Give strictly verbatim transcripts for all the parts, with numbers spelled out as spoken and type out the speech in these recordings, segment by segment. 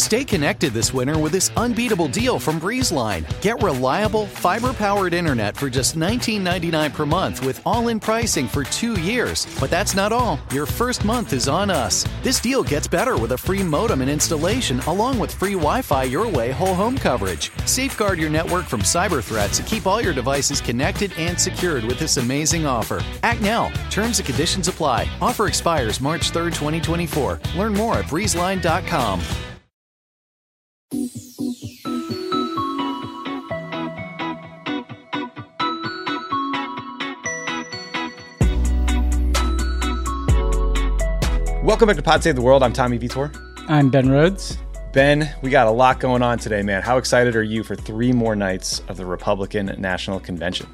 Stay connected this winter with this unbeatable deal from BreezeLine. Get reliable, fiber-powered internet for just nineteen ninety-nine per month with all-in pricing for two years. But that's not all. Your first month is on us. This deal gets better with a free modem and installation, along with free Wi-Fi your way whole home coverage. Safeguard your network from cyber threats and keep all your devices connected and secured with this amazing offer. Act now. Terms and conditions apply. Offer expires March third, twenty twenty-four. Learn more at breeze line dot com. Welcome back to Pod Save the World. I'm Tommy Vitor. I'm Ben Rhodes. Ben, we got a lot going on today, man. How excited are you for three more nights of the Republican National Convention?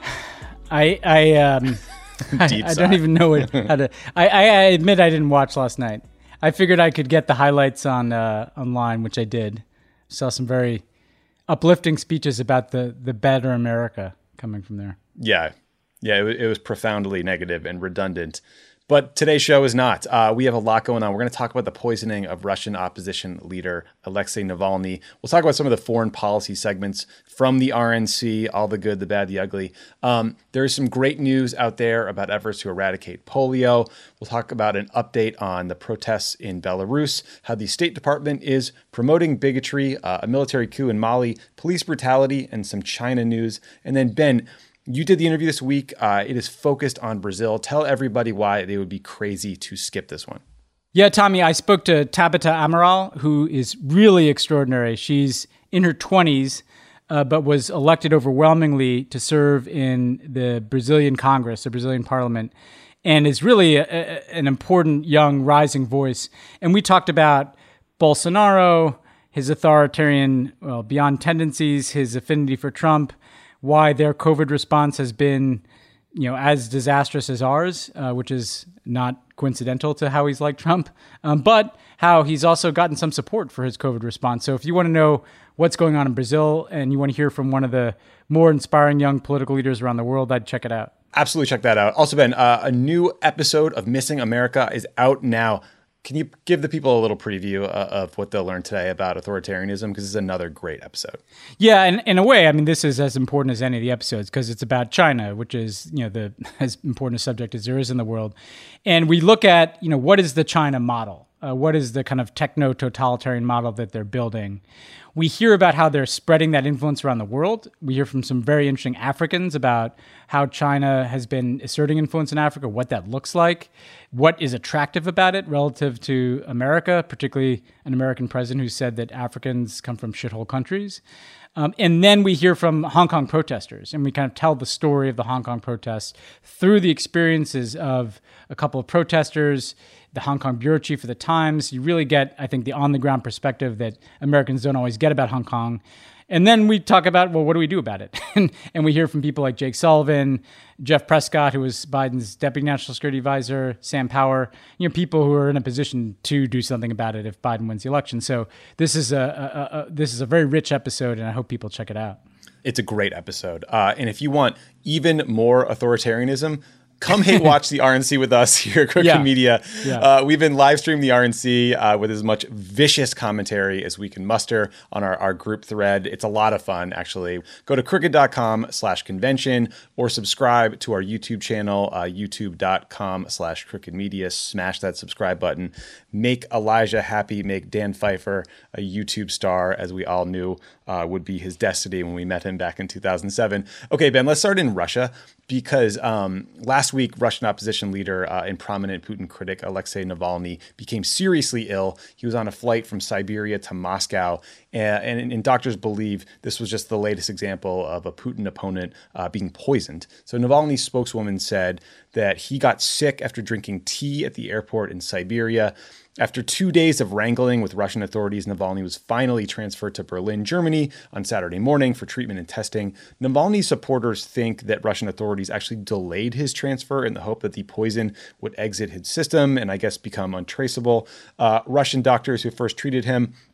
I I um I, I don't even know what, how to. I, I admit I didn't watch last night. I figured I could get the highlights on uh, online, which I did. Saw some very uplifting speeches about the the better America coming from there. Yeah, yeah, it was, it was profoundly negative and redundant. But today's show is not. Uh, we have a lot going on. We're going to talk about the poisoning of Russian opposition leader Alexei Navalny. We'll talk about some of the foreign policy segments from the R N C, all the good, the bad, the ugly. Um, there's some great news out there about efforts to eradicate polio. We'll talk about an update on the protests in Belarus, how the State Department is promoting bigotry, uh, a military coup in Mali, police brutality, and some China news. And then, Ben, you did the interview this week. Uh, it is focused on Brazil. Tell everybody why they would be crazy to skip this one. Yeah, Tommy, I spoke to Tabita Amaral, who is really extraordinary. She's in her twenties, uh, but was elected overwhelmingly to serve in the Brazilian Congress, the Brazilian Parliament, and is really a, a, an important young rising voice. And we talked about Bolsonaro, his authoritarian, well, beyond tendencies, his affinity for Trump, why their COVID response has been, you know, as disastrous as ours, uh, which is not coincidental to how he's like Trump, um, but how he's also gotten some support for his COVID response. So if you want to know what's going on in Brazil and you want to hear from one of the more inspiring young political leaders around the world, I'd check it out. Absolutely check that out. Also, Ben, uh, a new episode of Missing America is out now. Can you give the people a little preview uh, of what they'll learn today about authoritarianism? Because this is another great episode. Yeah, and in a way, I mean, this is as important as any of the episodes because it's about China, which is, you know, the as important a subject as there is in the world. And we look at, you know, what is the China model? Uh, what is the kind of techno-totalitarian model that they're building? We hear about how they're spreading that influence around the world. We hear from some very interesting Africans about how China has been asserting influence in Africa, what that looks like, what is attractive about it relative to America, particularly an American president who said that Africans come from shithole countries. Um, and then we hear from Hong Kong protesters, and we kind of tell the story of the Hong Kong protests through the experiences of a couple of protesters, the Hong Kong bureau chief of the Times. You really get, I think, the on-the-ground perspective that Americans don't always get about Hong Kong. And then we talk about, well, what do we do about it? and, and we hear from people like Jake Sullivan, Jeff Prescott, who was Biden's deputy national security advisor, Sam Power, you know, people who are in a position to do something about it if Biden wins the election. So this is a, a, a this is a very rich episode, and I hope people check it out. It's a great episode. Uh, and if you want even more authoritarianism, come hate watch the R N C with us here at Crooked yeah. Media. Yeah. Uh, we've been live streaming the R N C uh, with as much vicious commentary as we can muster on our, our group thread. It's a lot of fun, actually. Go to crooked.com slash convention or subscribe to our YouTube channel, uh, youtube.com slash crooked media. Smash that subscribe button. Make Elijah happy. Make Dan Pfeiffer a YouTube star, as we all knew uh, would be his destiny when we met him back in two thousand seven. Okay, Ben, let's start in Russia because um, last week, Russian opposition leader uh, and prominent Putin critic Alexei Navalny became seriously ill. He was on a flight from Siberia to Moscow, and, and, and doctors believe this was just the latest example of a Putin opponent uh, being poisoned. So Navalny's spokeswoman said that he got sick after drinking tea at the airport in Siberia. After two days of wrangling with Russian authorities, Navalny was finally transferred to Berlin, Germany on Saturday morning for treatment and testing. Navalny's supporters think that Russian authorities actually delayed his transfer in the hope that the poison would exit his system and I guess become untraceable. Uh, Russian doctors who first treated him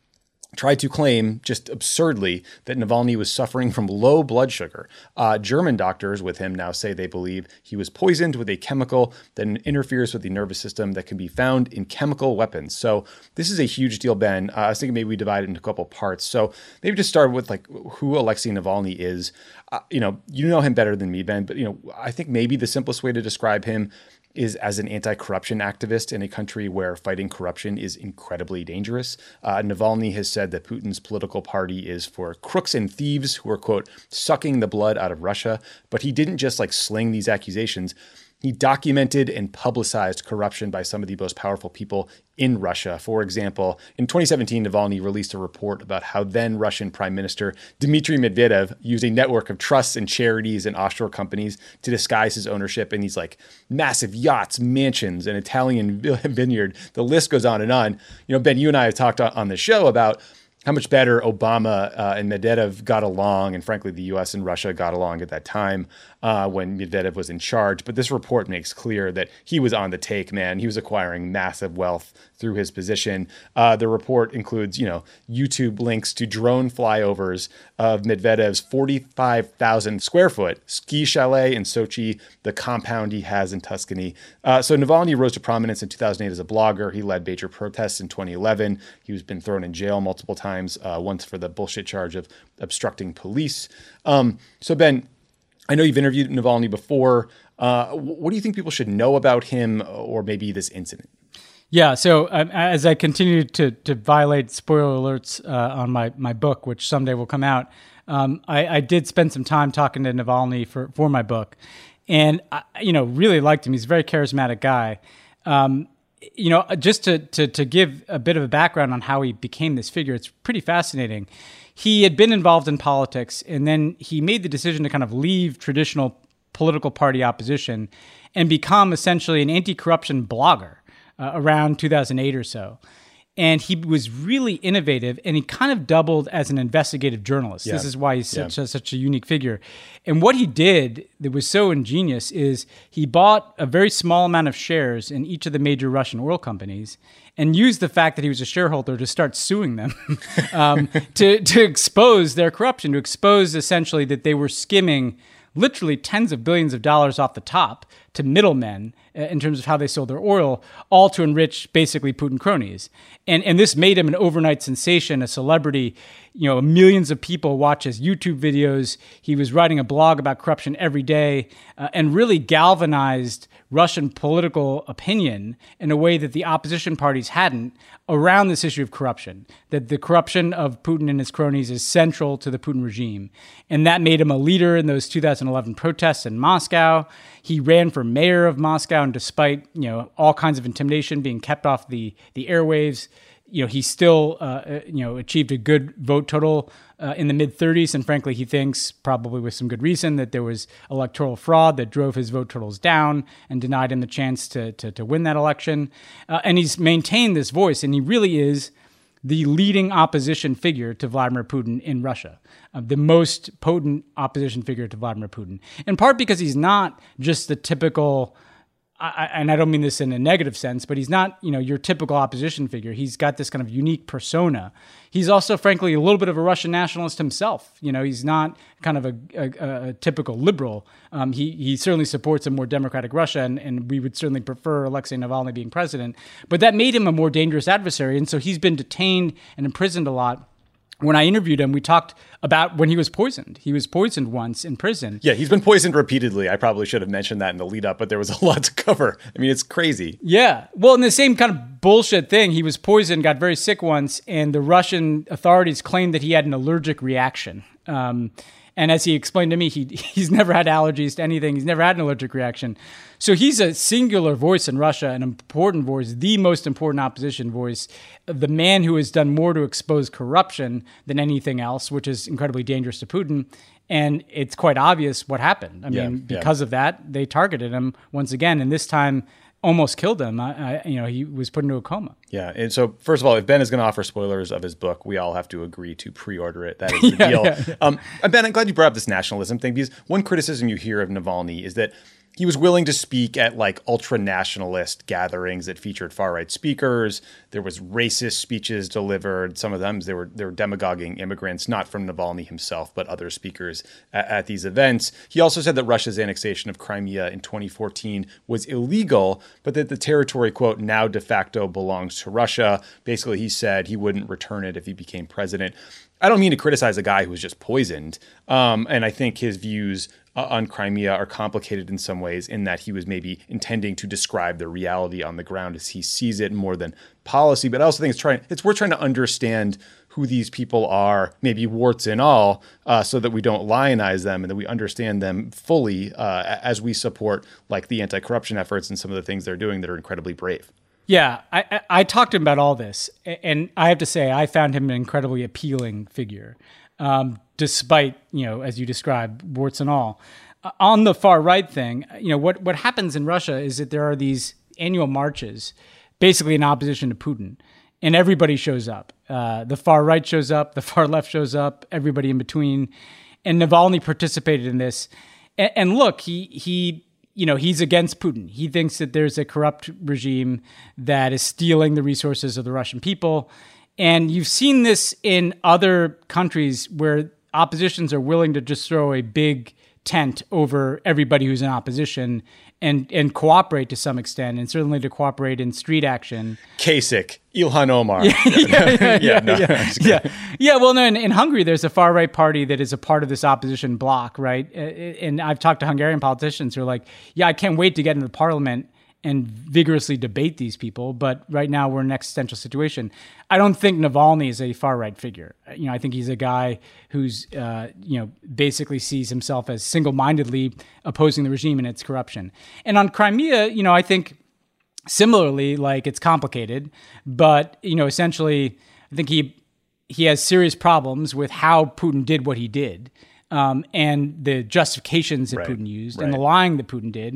tried to claim, just absurdly, that Navalny was suffering from low blood sugar. Uh, German doctors with him now say they believe he was poisoned with a chemical that interferes with the nervous system that can be found in chemical weapons. So this is a huge deal, Ben. Uh, I was thinking maybe we divide it into a couple parts. So maybe just start with like who Alexei Navalny is. Uh, you know, you know him better than me, Ben, but you know, I think maybe the simplest way to describe him is as an anti-corruption activist in a country where fighting corruption is incredibly dangerous. Uh, Navalny has said that Putin's political party is for crooks and thieves who are, quote, sucking the blood out of Russia. But he didn't just like sling these accusations. He documented and publicized corruption by some of the most powerful people in Russia. For example, in twenty seventeen, Navalny released a report about how then Russian Prime Minister Dmitry Medvedev used a network of trusts and charities and offshore companies to disguise his ownership in these like massive yachts, mansions, an Italian vineyard. The list goes on and on. You know, Ben, you and I have talked on the show about how much better Obama uh, and Medvedev got along, and frankly, the U S and Russia got along at that time uh, when Medvedev was in charge. But this report makes clear that he was on the take, man. He was acquiring massive wealth through his position. Uh, the report includes, you know, YouTube links to drone flyovers of Medvedev's forty-five thousand square foot ski chalet in Sochi, the compound he has in Tuscany. Uh, so Navalny rose to prominence in two thousand eight as a blogger. He led major protests in twenty eleven. He was been thrown in jail multiple times, uh, once for the bullshit charge of obstructing police. Um, so Ben, I know you've interviewed Navalny before. Uh, what do you think people should know about him or maybe this incident? Yeah, so um, as I continue to to violate spoiler alerts uh, on my, my book, which someday will come out, um, I, I did spend some time talking to Navalny for, for my book. And, I, you know, really liked him. He's a very charismatic guy. Um, you know, just to, to to give a bit of a background on how he became this figure, it's pretty fascinating. He had been involved in politics, and then he made the decision to kind of leave traditional political party opposition and become essentially an anti-corruption blogger uh, around two thousand eight or so. And he was really innovative, and he kind of doubled as an investigative journalist. Yeah. This is why he's such, yeah. a, such a unique figure. And what he did that was so ingenious is he bought a very small amount of shares in each of the major Russian oil companies and used the fact that he was a shareholder to start suing them um, to, to expose their corruption, to expose essentially that they were skimming literally tens of billions of dollars off the top to middlemen uh, in terms of how they sold their oil, all to enrich basically Putin cronies. And and this made him an overnight sensation, a celebrity. You know, millions of people watch his YouTube videos. He was writing a blog about corruption every day uh, and really galvanized Russian political opinion in a way that the opposition parties hadn't around this issue of corruption, that the corruption of Putin and his cronies is central to the Putin regime. And that made him a leader in those two thousand eleven protests in Moscow. He ran for mayor of Moscow, and despite, you know, all kinds of intimidation, being kept off the, the airwaves, you know, he still, uh, you know, achieved a good vote total uh, in the mid thirties. And frankly, he thinks, probably with some good reason, that there was electoral fraud that drove his vote totals down and denied him the chance to to, to win that election. Uh, and he's maintained this voice, and he really is the leading opposition figure to Vladimir Putin in Russia, uh, the most potent opposition figure to Vladimir Putin, in part because he's not just the typical, I, and I don't mean this in a negative sense, but he's not, you know, your typical opposition figure. He's got this kind of unique persona. He's also, frankly, a little bit of a Russian nationalist himself. You know, he's not kind of a, a, a typical liberal. Um, he he certainly supports a more democratic Russia, and, and we would certainly prefer Alexei Navalny being president. But that made him a more dangerous adversary, and so he's been detained and imprisoned a lot. When I interviewed him, we talked about when he was poisoned. He was poisoned once in prison. Yeah, he's been poisoned repeatedly. I probably should have mentioned that in the lead up, but there was a lot to cover. I mean, it's crazy. Yeah. Well, in the same kind of bullshit thing, he was poisoned, got very sick once, and the Russian authorities claimed that he had an allergic reaction. Um, and as he explained to me, he he's never had allergies to anything. He's never had an allergic reaction. So he's a singular voice in Russia, an important voice, the most important opposition voice, the man who has done more to expose corruption than anything else, which is incredibly dangerous to Putin. And it's quite obvious what happened. I yeah, mean, because yeah. of that, they targeted him once again, and this time almost killed him. I, I, you know, he was put into a coma. Yeah. And so, first of all, if Ben is going to offer spoilers of his book, we all have to agree to pre-order it. That is the yeah, deal. Yeah, yeah. Um, Ben, I'm glad you brought up this nationalism thing, because one criticism you hear of Navalny is that he was willing to speak at like ultra-nationalist gatherings that featured far-right speakers. There was racist speeches delivered. Some of them, they were, they were demagoguing immigrants, not from Navalny himself, but other speakers at, at these events. He also said that Russia's annexation of Crimea in twenty fourteen was illegal, but that the territory, quote, now de facto belongs to Russia. Basically, he said he wouldn't return it if he became president. I don't mean to criticize a guy who was just poisoned. Um, and I think his views uh, on Crimea are complicated in some ways in that he was maybe intending to describe the reality on the ground as he sees it more than policy. But I also think it's trying, it's worth trying to understand who these people are, maybe warts and all, uh, so that we don't lionize them and that we understand them fully uh, as we support like the anti-corruption efforts and some of the things they're doing that are incredibly brave. Yeah, I, I, I talked to him about all this, and I have to say I found him an incredibly appealing figure, um, despite, you know, as you described, warts and all. Uh, on the far right thing, you know, what, what happens in Russia is that there are these annual marches, basically in opposition to Putin, and everybody shows up. Uh, the far right shows up, the far left shows up, everybody in between, and Navalny participated in this. And, and look, he he. You know, he's against Putin. He thinks that there's a corrupt regime that is stealing the resources of the Russian people. And you've seen this in other countries where oppositions are willing to just throw a big tent over everybody who's in opposition and, and cooperate to some extent, and certainly to cooperate in street action. Kasich, Ilhan Omar. Yeah, yeah, yeah, yeah, no, yeah, yeah. yeah. Well, no, in, in Hungary, there's a far-right party that is a part of this opposition bloc, right? And I've talked to Hungarian politicians who are like, yeah, I can't wait to get into the parliament and vigorously debate these people, but right now we're in an existential situation. I don't think Navalny is a far-right figure. You know, I think he's a guy who's, uh, you know, basically sees himself as single-mindedly opposing the regime and its corruption. And on Crimea, you know, I think similarly, like, it's complicated, but, you know, essentially, I think he he has serious problems with how Putin did what he did, um, and the justifications that right. Putin used, right. and the lying that Putin did.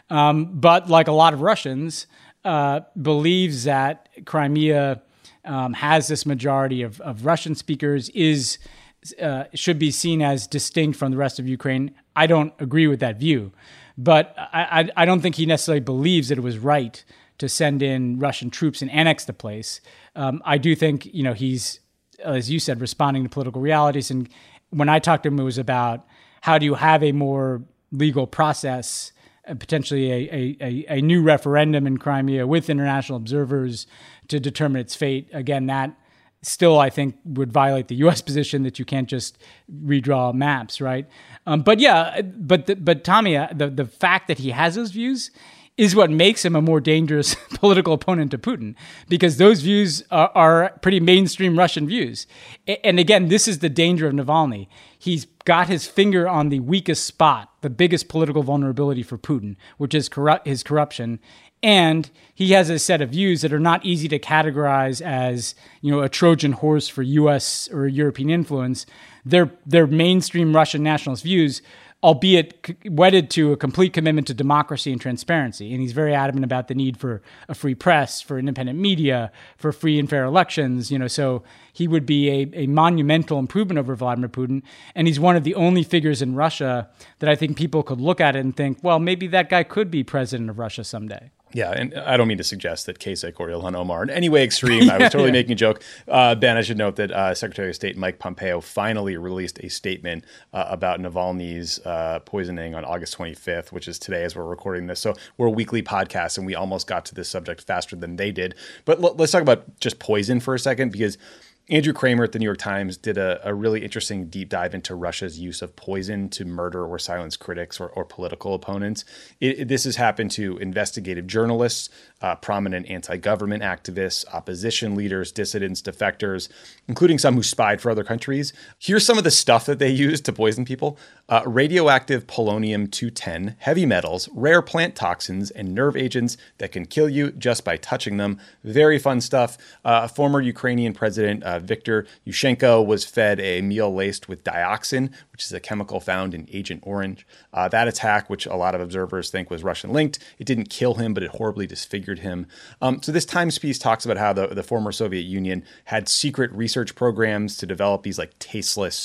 Um, but like a lot of Russians, uh, believes that Crimea um, has this majority of, of Russian speakers, is uh, should be seen as distinct from the rest of Ukraine. I don't agree with that view, but I, I, I don't think he necessarily believes that it was right to send in Russian troops and annex the place. Um, I do think, you know, he's, as you said, responding to political realities. And when I talked to him, it was about how do you have a more legal process, potentially a, a, a new referendum in Crimea with international observers to determine its fate. Again, that still, I think, would violate the U S position that you can't just redraw maps, right? Um, but yeah, but the, but Tommy, uh, the, the fact that he has those views is what makes him a more dangerous political opponent to Putin, because those views are, are pretty mainstream Russian views. And again, this is the danger of Navalny. He's got his finger on the weakest spot, the biggest political vulnerability for Putin, which is corrupt, his corruption. And he has a set of views that are not easy to categorize as, you know, a Trojan horse for U S or European influence. They're, they're mainstream Russian nationalist views, albeit wedded to a complete commitment to democracy and transparency. And he's very adamant about the need for a free press, for independent media, for free and fair elections. You know, so he would be a, a monumental improvement over Vladimir Putin. And he's one of the only figures in Russia that I think people could look at it and think, well, maybe that guy could be president of Russia someday. Yeah, and I don't mean to suggest that Kasich or Ilhan Omar in any way extreme. I was totally yeah. making a joke. Uh, Ben, I should note that uh, Secretary of State Mike Pompeo finally released a statement uh, about Navalny's uh, poisoning on August twenty-fifth, which is today as we're recording this. So we're a weekly podcast, and we almost got to this subject faster than they did. But l- let's talk about just poison for a second, because Andrew Kramer at the New York Times did a, a really interesting deep dive into Russia's use of poison to murder or silence critics or, or political opponents. It, it, this has happened to investigative journalists, uh, prominent anti-government activists, opposition leaders, dissidents, defectors, including some who spied for other countries. Here's some of the stuff that they used to poison people. Uh, radioactive polonium two ten, heavy metals, rare plant toxins, and nerve agents that can kill you just by touching them. Very fun stuff. Uh, former Ukrainian president uh, Viktor Yushchenko was fed a meal laced with dioxin, which is a chemical found in Agent Orange. Uh, that attack, which a lot of observers think was Russian-linked, it didn't kill him, but it horribly disfigured him. Um, so this Times piece talks about how the, the former Soviet Union had secret research programs to develop these like tasteless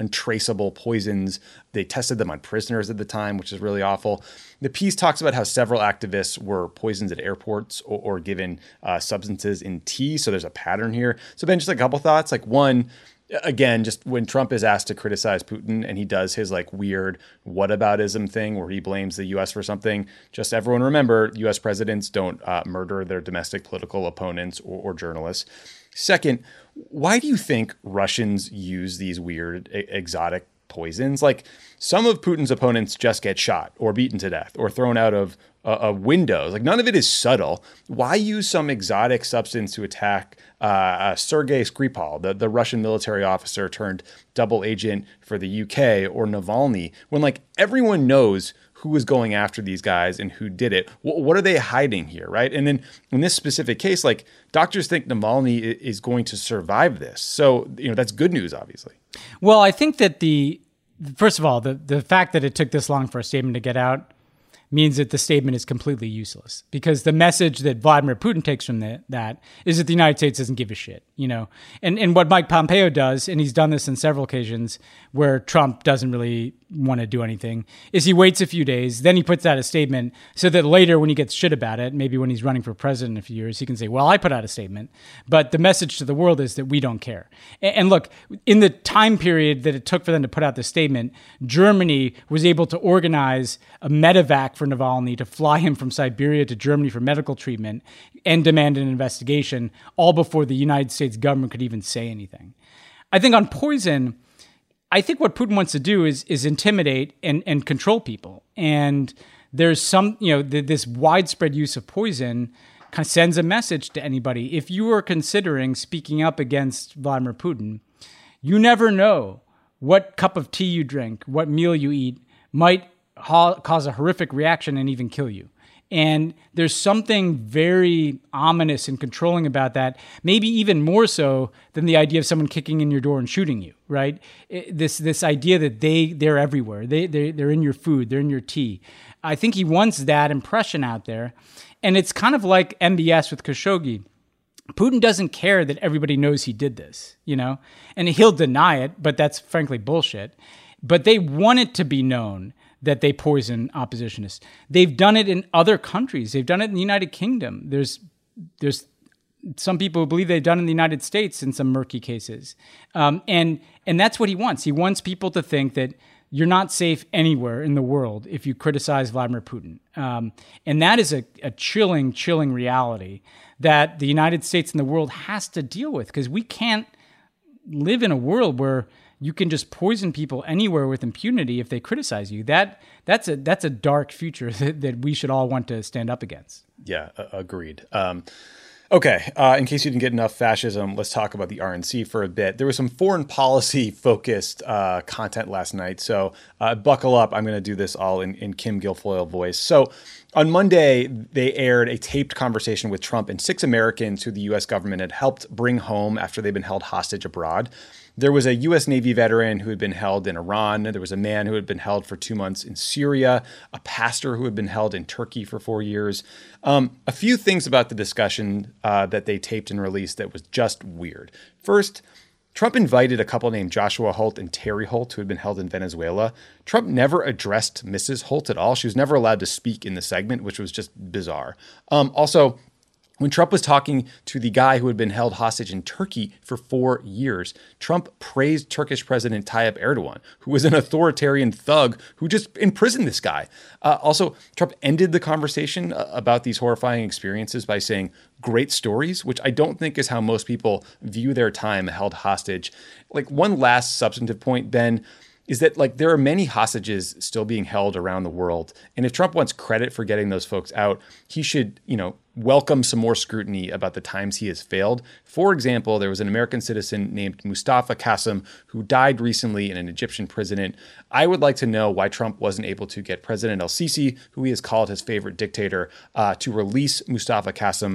untraceable poisons. They tested them on prisoners at the time, which is really awful. The piece talks about how several activists were poisoned at airports or, or given uh, substances in tea. So there's a pattern here. So Ben, just a couple thoughts. Like one, again, just when Trump is asked to criticize Putin and he does his like weird whataboutism thing where he blames the U S for something, just everyone remember, U S presidents don't uh, murder their domestic political opponents or, or journalists. Second, why do you think Russians use these weird e- exotic poisons? Like some of Putin's opponents just get shot or beaten to death or thrown out of uh, uh, windows. Like none of it is subtle. Why use some exotic substance to attack uh, uh, Sergei Skripal, the, the Russian military officer turned double agent for the U K, or Navalny, when like everyone knows who was going after these guys and who did it? W- what are they hiding here, right? And then in this specific case, like doctors think Navalny is going to survive this. So, you know, that's good news, obviously. Well, I think that the, first of all, the, the fact that it took this long for a statement to get out means that the statement is completely useless, because the message that Vladimir Putin takes from the, that is that the United States doesn't give a shit, you know? And and what Mike Pompeo does, and he's done this on several occasions where Trump doesn't really want to do anything, is he waits a few days, then he puts out a statement so that later when he gets shit about it, maybe when he's running for president in a few years, he can say, well, I put out a statement. But the message to the world is that we don't care. And, and look, in the time period that it took for them to put out the statement, Germany was able to organize a medevac for Navalny to fly him from Siberia to Germany for medical treatment and demand an investigation, all before the United States government could even say anything. I think on poison, I think what Putin wants to do is is intimidate and, and control people. And there's some, you know, th- this widespread use of poison kind of sends a message to anybody. If you are considering speaking up against Vladimir Putin, you never know what cup of tea you drink, what meal you eat might ha- cause a horrific reaction and even kill you. And there's something very ominous and controlling about that, maybe even more so than the idea of someone kicking in your door and shooting you, right? It, this this idea that they, they're everywhere. They, they, they're in your food. They're in your tea. I think he wants that impression out there. And it's kind of like M B S with Khashoggi. Putin doesn't care that everybody knows he did this, you know? And he'll deny it, but that's frankly bullshit. But they want it to be known that they poison oppositionists. They've done it in other countries. They've done it in the United Kingdom. There's there's some people who believe they've done it in the United States in some murky cases. Um, and and that's what he wants. He wants people to think that you're not safe anywhere in the world if you criticize Vladimir Putin. Um, and that is a, a chilling, chilling reality that the United States and the world has to deal with, because we can't live in a world where you can just poison people anywhere with impunity if they criticize you. That that's a that's a dark future that, that we should all want to stand up against. Yeah, uh, agreed. Um, okay, uh, in case you didn't get enough fascism, let's talk about the R N C for a bit. There was some foreign policy focused uh, content last night, so uh, buckle up. I'm going to do this all in, in Kim Guilfoyle voice. So on Monday, they aired a taped conversation with Trump and six Americans who the U S government had helped bring home after they'd been held hostage abroad. There was a U S Navy veteran who had been held in Iran. There was a man who had been held for two months in Syria, a pastor who had been held in Turkey for four years. Um, a few things about the discussion uh, that they taped and released that was just weird. First, Trump invited a couple named Joshua Holt and Terry Holt, who had been held in Venezuela. Trump never addressed Missus Holt at all. She was never allowed to speak in the segment, which was just bizarre. Um, also, when Trump was talking to the guy who had been held hostage in Turkey for four years, Trump praised Turkish President Tayyip Erdogan, who was an authoritarian thug who just imprisoned this guy. Uh, also, Trump ended the conversation about these horrifying experiences by saying, "Great stories," which I don't think is how most people view their time held hostage. Like, one last substantive point, Ben, is that like there are many hostages still being held around the world. And if Trump wants credit for getting those folks out, he should, you know, welcome some more scrutiny about the times he has failed. For example, there was an American citizen named Mustafa Qasim who died recently in an Egyptian prison. I would like to know why Trump wasn't able to get President El-Sisi, who he has called his favorite dictator, uh, to release Mustafa Qasim.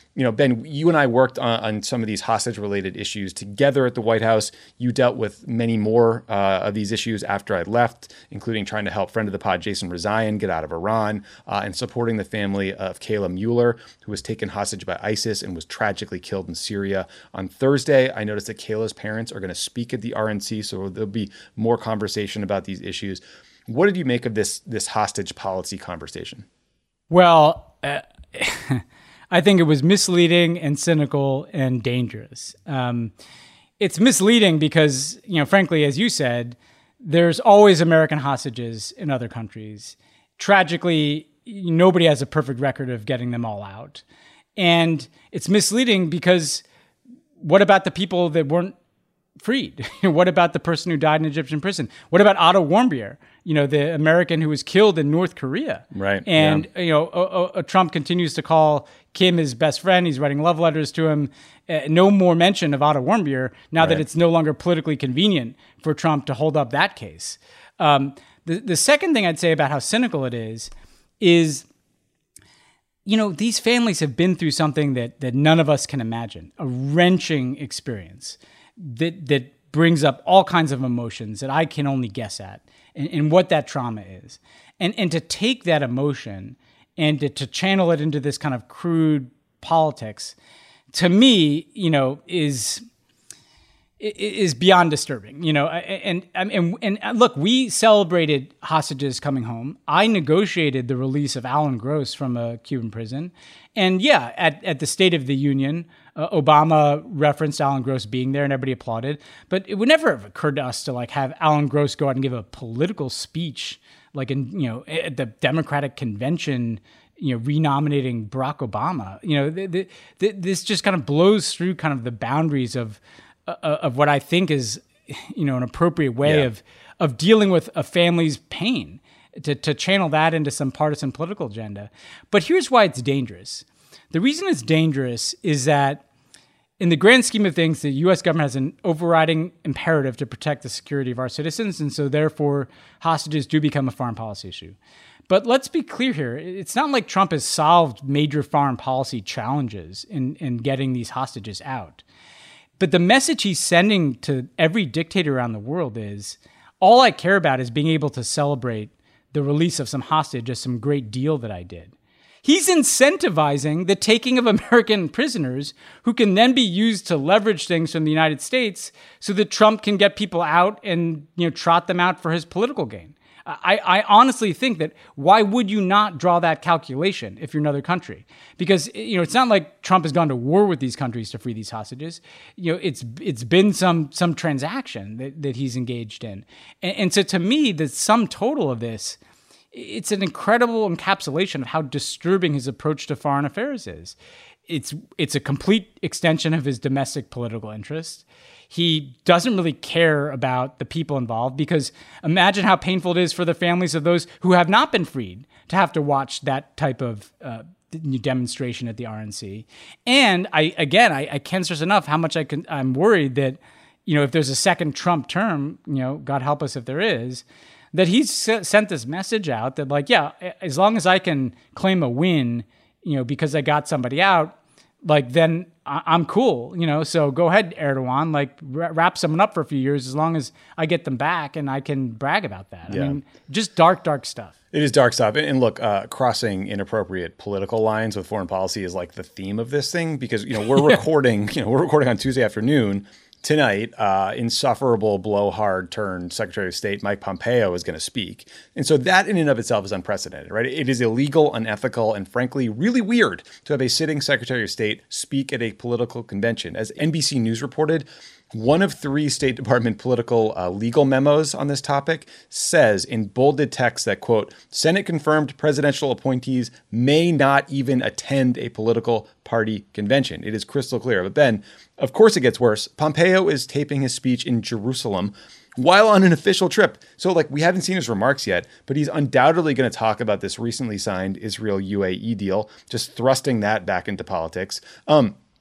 you know, Ben, you and I worked on, on some of these hostage-related issues together at the White House. You dealt with many more uh, of these issues after I left, including trying to help friend of the pod Jason Rezaian get out of Iran uh, and supporting the family of Kayla Mueller, who was taken hostage by ISIS and was tragically killed in Syria. On Thursday, I noticed that Kayla's parents are going to speak at the R N C, so there'll be more conversation about these issues. What did you make of this this hostage policy conversation? Well, uh, I think it was misleading and cynical and dangerous. Um, it's misleading because, you know, frankly, as you said, there's always American hostages in other countries. Tragically, nobody has a perfect record of getting them all out. And it's misleading because what about the people that weren't freed? What about the person who died in Egyptian prison? What about Otto Warmbier, you know, the American who was killed in North Korea? Right. And, yeah. you know, uh, uh, Trump continues to call Kim his best friend. He's writing love letters to him. Uh, no more mention of Otto Warmbier now right. that it's no longer politically convenient for Trump to hold up that case. Um, the, the second thing I'd say about how cynical it is, is, you know, these families have been through something that that none of us can imagine, a wrenching experience that that brings up all kinds of emotions that I can only guess at, and, and what that trauma is. And and to take that emotion and to, to channel it into this kind of crude politics, to me, you know, is is beyond disturbing, you know, and, and, and, and look, we celebrated hostages coming home. I negotiated the release of Alan Gross from a Cuban prison. And yeah, at, at the State of the Union, uh, Obama referenced Alan Gross being there and everybody applauded, but it would never have occurred to us to like have Alan Gross go out and give a political speech, like in, you know, at the Democratic convention, you know, renominating Barack Obama. You know, the, the, the, this just kind of blows through kind of the boundaries of, of what I think is, you know, an appropriate way yeah. of of dealing with a family's pain, to, to channel that into some partisan political agenda. But here's why it's dangerous. The reason it's dangerous is that in the grand scheme of things, the U S government has an overriding imperative to protect the security of our citizens, and so therefore hostages do become a foreign policy issue. But let's be clear here. It's not like Trump has solved major foreign policy challenges in, in getting these hostages out. But the message he's sending to every dictator around the world is, all I care about is being able to celebrate the release of some hostage as some great deal that I did. He's incentivizing the taking of American prisoners who can then be used to leverage things from the United States so that Trump can get people out and, you know, trot them out for his political gain. I, I honestly think that why would you not draw that calculation if you're another country? Because, you know, it's not like Trump has gone to war with these countries to free these hostages. You know, it's it's been some some transaction that, that he's engaged in. And, and so to me, the sum total of this, it's an incredible encapsulation of how disturbing his approach to foreign affairs is. It's it's a complete extension of his domestic political interests. He doesn't really care about the people involved, because imagine how painful it is for the families of those who have not been freed to have to watch that type of uh, demonstration at the R N C. And I, again, I, I can't stress enough how much I can, I'm worried that, you know, if there's a second Trump term, you know, God help us if there is, that he's sent this message out that, like, yeah, as long as I can claim a win, you know, because I got somebody out, like, then I'm cool, you know, so go ahead, Erdogan, like, wrap someone up for a few years as long as I get them back and I can brag about that. Yeah. I mean, just dark, dark stuff. It is dark stuff. And look, uh, crossing inappropriate political lines with foreign policy is like the theme of this thing, because, you know, we're recording, you know, we're recording on Tuesday afternoon. Tonight, uh, insufferable blowhard turned Secretary of State Mike Pompeo is going to speak. And so that in and of itself is unprecedented, right? It is illegal, unethical, and frankly, really weird to have a sitting Secretary of State speak at a political convention. As N B C News reported, one of three State Department political uh, legal memos on this topic says in bolded text that, quote, Senate-confirmed presidential appointees may not even attend a political party convention. It is crystal clear. But Ben, of course it gets worse. Pompeo is taping his speech in Jerusalem while on an official trip. So, like, we haven't seen his remarks yet, but he's undoubtedly going to talk about this recently signed Israel U A E deal, just thrusting that back into politics. Um,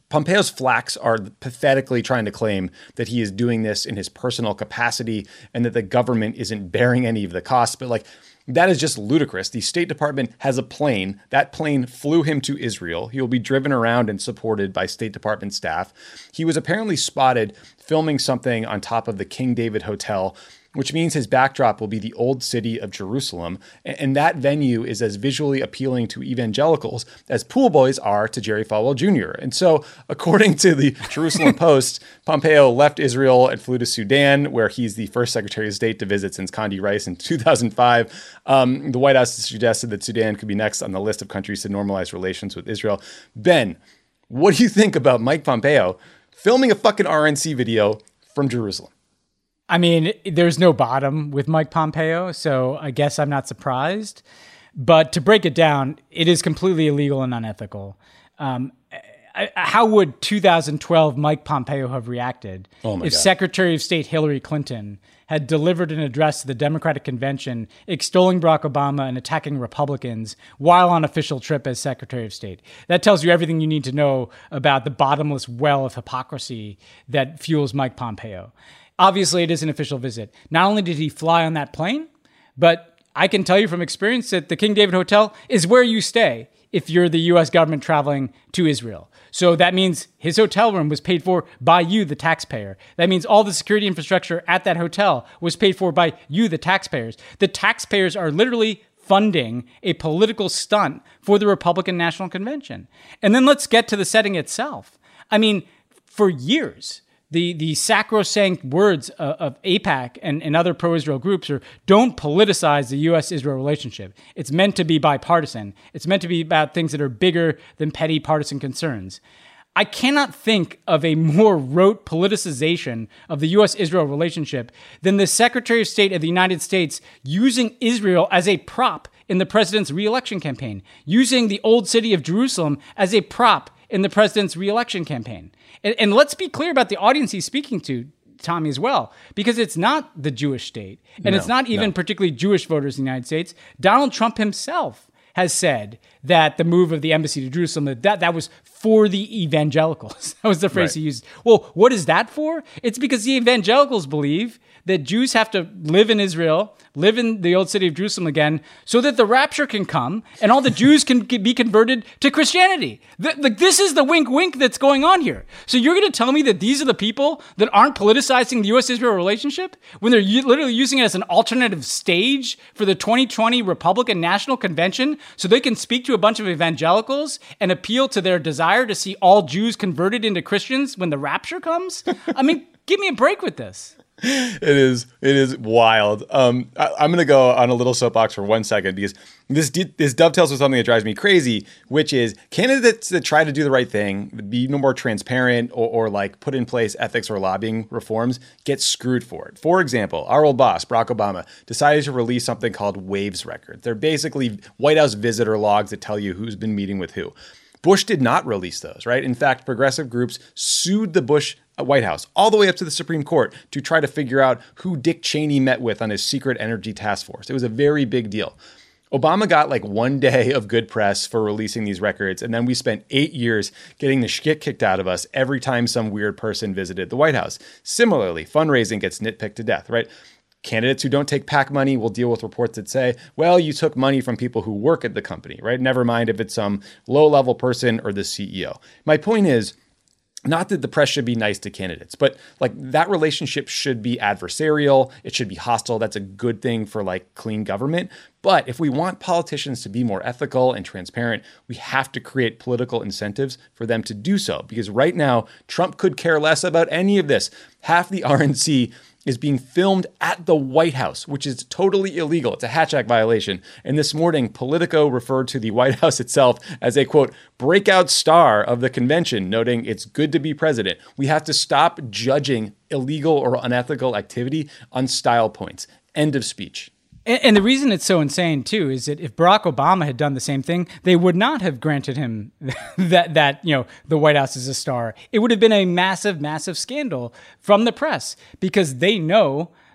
Pompeo's flacks are pathetically trying to claim that he is doing this in his personal capacity and that the government isn't bearing any of the costs. But like, that is just ludicrous. The State Department has a plane. That plane flew him to Israel. He will be driven around and supported by State Department staff. He was apparently spotted filming something on top of the King David Hotel, which means his backdrop will be the old city of Jerusalem. And that venue is as visually appealing to evangelicals as pool boys are to Jerry Falwell Junior And so, according to the Jerusalem Post, Pompeo left Israel and flew to Sudan, where he's the first Secretary of State to visit since Condi Rice in two thousand five. Um, the White House suggested that Sudan could be next on the list of countries to normalize relations with Israel. Ben, what do you think about Mike Pompeo filming a fucking R N C video from Jerusalem? I mean, there's no bottom with Mike Pompeo, so I guess I'm not surprised. But to break it down, it is completely illegal and unethical. Um, I, how would two thousand twelve Mike Pompeo have reacted oh my if God. Secretary of State Hillary Clinton had delivered an address to the Democratic Convention extolling Barack Obama and attacking Republicans while on official trip as Secretary of State? That tells you everything you need to know about the bottomless well of hypocrisy that fuels Mike Pompeo. Obviously, it is an official visit. Not only did he fly on that plane, but I can tell you from experience that the King David Hotel is where you stay if you're the U S government traveling to Israel. So that means his hotel room was paid for by you, the taxpayer. That means all the security infrastructure at that hotel was paid for by you, the taxpayers. The taxpayers are literally funding a political stunt for the Republican National Convention. And then let's get to the setting itself. I mean, for years, The the sacrosanct words of, of AIPAC and, and other pro-Israel groups are, don't politicize the U S Israel relationship. It's meant to be bipartisan. It's meant to be about things that are bigger than petty partisan concerns. I cannot think of a more rote politicization of the U S Israel relationship than the Secretary of State of the United States using Israel as a prop in the president's re-election campaign, using the old city of Jerusalem as a prop in the president's re-election campaign. And, and let's be clear about the audience he's speaking to, Tommy, as well, because it's not the Jewish state, and no, it's not even no. particularly Jewish voters in the United States. Donald Trump himself has said that the move of the embassy to Jerusalem, that that, that was for the evangelicals. That was the phrase Right. he used. Well, what is that for? It's because the evangelicals believe that Jews have to live in Israel, live in the old city of Jerusalem again, so that the rapture can come and all the Jews can be converted to Christianity. The, the, this is the wink wink that's going on here. So you're going to tell me that these are the people that aren't politicizing the U S Israel relationship when they're u- literally using it as an alternative stage for the twenty twenty Republican National Convention so they can speak to a bunch of evangelicals and appeal to their desire to see all Jews converted into Christians when the rapture comes? I mean, give me a break with this. It is it is wild. Um, I, I'm going to go on a little soapbox for one second because this this dovetails with something that drives me crazy, which is candidates that try to do the right thing, be no more transparent, or, or like put in place ethics or lobbying reforms, get screwed for it. For example, our old boss, Barack Obama, decided to release something called Waves records. They're basically White House visitor logs that tell you who's been meeting with who. Bush did not release those, right? In fact, progressive groups sued the Bush White House all the way up to the Supreme Court to try to figure out who Dick Cheney met with on his secret energy task force. It was a very big deal. Obama got like one day of good press for releasing these records, and then we spent eight years getting the shit kicked out of us every time some weird person visited the White House. Similarly, fundraising gets nitpicked to death, right? Candidates who don't take PAC money will deal with reports that say, well, you took money from people who work at the company, right? Never mind if it's some low-level person or the C E O. My point is, not that the press should be nice to candidates, but like that relationship should be adversarial. It should be hostile. That's a good thing for like clean government. But if we want politicians to be more ethical and transparent, we have to create political incentives for them to do so. Because right now, Trump could care less about any of this. Half the R N C is being filmed at the White House, which is totally illegal. It's a Hatch Act violation. And this morning, Politico referred to the White House itself as a, quote, breakout star of the convention, noting it's good to be president. We have to stop judging illegal or unethical activity on style points. End of speech. And, and the reason it's so insane, too, is that if Barack Obama had done the same thing, they would not have granted him that, that you know, the White House is a star. It would have been a massive, massive scandal from the press because they know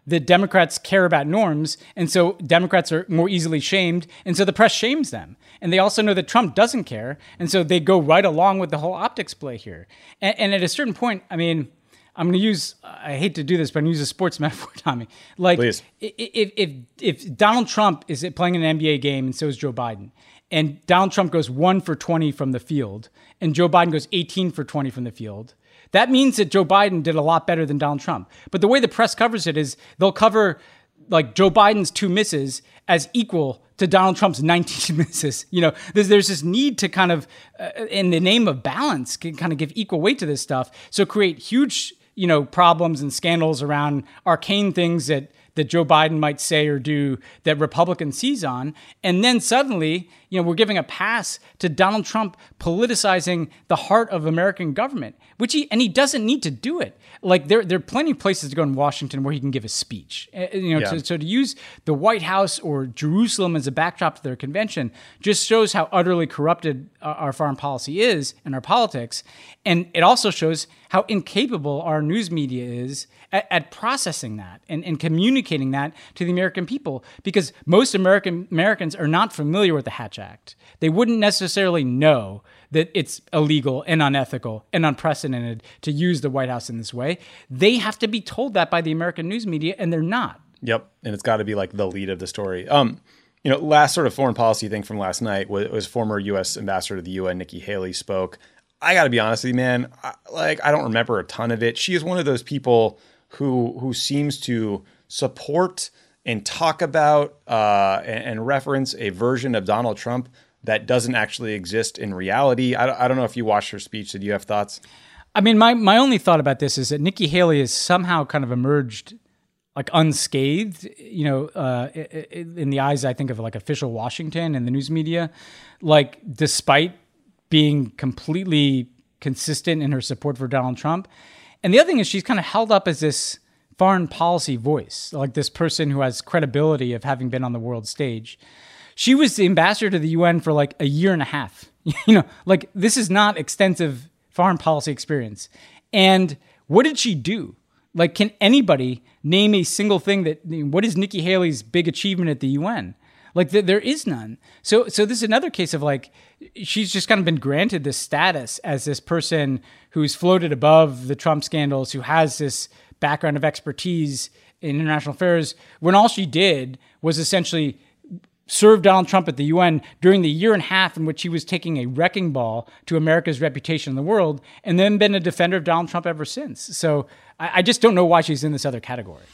the Democrats care about norms, and so Democrats are more easily shamed, and so the press shames them. And they also know that Trump doesn't care, and so they go right along with the whole optics play here. And, and at a certain point, I mean, I'm going to use, I hate to do this, but I'm going to use a sports metaphor, Tommy. Like, Please. if, if if Donald Trump is playing an N B A game, and so is Joe Biden, and Donald Trump goes one for twenty from the field, and Joe Biden goes eighteen for twenty from the field, that means that Joe Biden did a lot better than Donald Trump. But the way the press covers it is they'll cover like Joe Biden's two misses as equal to Donald Trump's nineteen misses. You know, there's, there's this need to kind of, uh, in the name of balance, can kind of give equal weight to this stuff. So create huge, you know, problems and scandals around arcane things that that Joe Biden might say or do that Republicans seize on. And then suddenly, you know, we're giving a pass to Donald Trump politicizing the heart of American government, which he, and he doesn't need to do it. Like there, there are plenty of places to go in Washington where he can give a speech. Uh, you know, yeah. to, so to use the White House or Jerusalem as a backdrop to their convention just shows how utterly corrupted our foreign policy is and our politics. And it also shows how incapable our news media is at, at processing that and, and communicating that to the American people, because most American Americans are not familiar with the Hatch Act. They wouldn't necessarily know that it's illegal and unethical and unprecedented to use the White House in this way. They have to be told that by the American news media, and they're not. Yep, and it's got to be like the lead of the story. Um, you know, last sort of foreign policy thing from last night was, was former U S ambassador to the U N, Nikki Haley, spoke. I got to be honest with you, man. I, like, I don't remember a ton of it. She is one of those people who who seems to support and talk about uh, and, and reference a version of Donald Trump that doesn't actually exist in reality. I, I don't know if you watched her speech. Did you have thoughts? I mean, my, my only thought about this is that Nikki Haley has somehow kind of emerged like unscathed, you know, uh, in the eyes, I think, of like official Washington and the news media, like despite being completely consistent in her support for Donald Trump. And the other thing is she's kind of held up as this foreign policy voice, like this person who has credibility of having been on the world stage. She was the ambassador to the U N for like a year and a half. You know, like this is not extensive foreign policy experience. And what did she do? Like, can anybody name a single thing that, what is Nikki Haley's big achievement at the U N? Like, th- there is none. So so this is another case of, like, she's just kind of been granted this status as this person who's floated above the Trump scandals, who has this background of expertise in international affairs, when all she did was essentially serve Donald Trump at the U N during the year and a half in which he was taking a wrecking ball to America's reputation in the world, and then been a defender of Donald Trump ever since. So I, I just don't know why she's in this other category.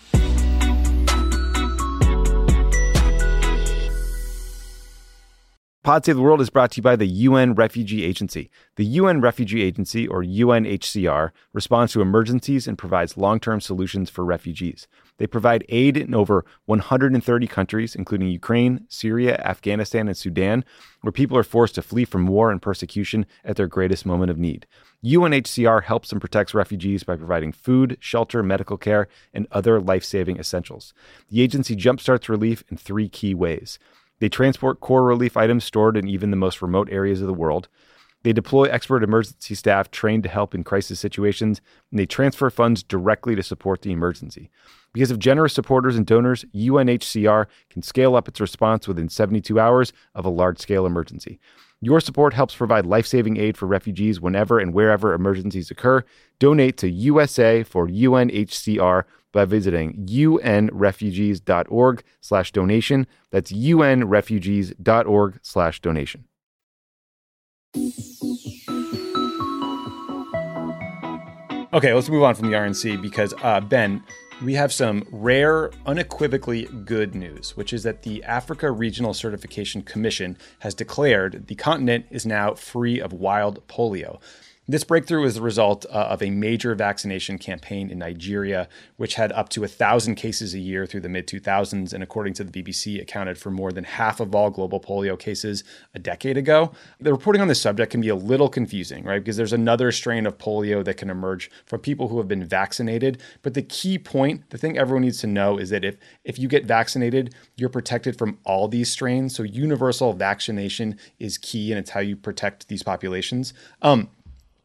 Pod Save the World is brought to you by the U N Refugee Agency. The U N Refugee Agency, or U N H C R, responds to emergencies and provides long-term solutions for refugees. They provide aid in over one hundred thirty countries, including Ukraine, Syria, Afghanistan, and Sudan, where people are forced to flee from war and persecution at their greatest moment of need. U N H C R helps and protects refugees by providing food, shelter, medical care, and other life-saving essentials. The agency jumpstarts relief in three key ways. They transport core relief items stored in even the most remote areas of the world. They deploy expert emergency staff trained to help in crisis situations, and they transfer funds directly to support the emergency. Because of generous supporters and donors, U N H C R can scale up its response within seventy-two hours of a large-scale emergency. Your support helps provide life-saving aid for refugees whenever and wherever emergencies occur. Donate to U S A for U N H C R by visiting unrefugees.org slash donation. That's unrefugees.org slash donation. Okay, let's move on from the R N C because, uh, Ben, we have some rare, unequivocally good news, which is that the Africa Regional Certification Commission has declared the continent is now free of wild polio. This breakthrough is the result uh, of a major vaccination campaign in Nigeria, which had up to one thousand cases a year through the mid two thousands, and according to the B B C, accounted for more than half of all global polio cases a decade ago. The reporting on this subject can be a little confusing, right? Because there's another strain of polio that can emerge from people who have been vaccinated. But the key point, the thing everyone needs to know is that if, if you get vaccinated, you're protected from all these strains. So universal vaccination is key, and it's how you protect these populations. Um,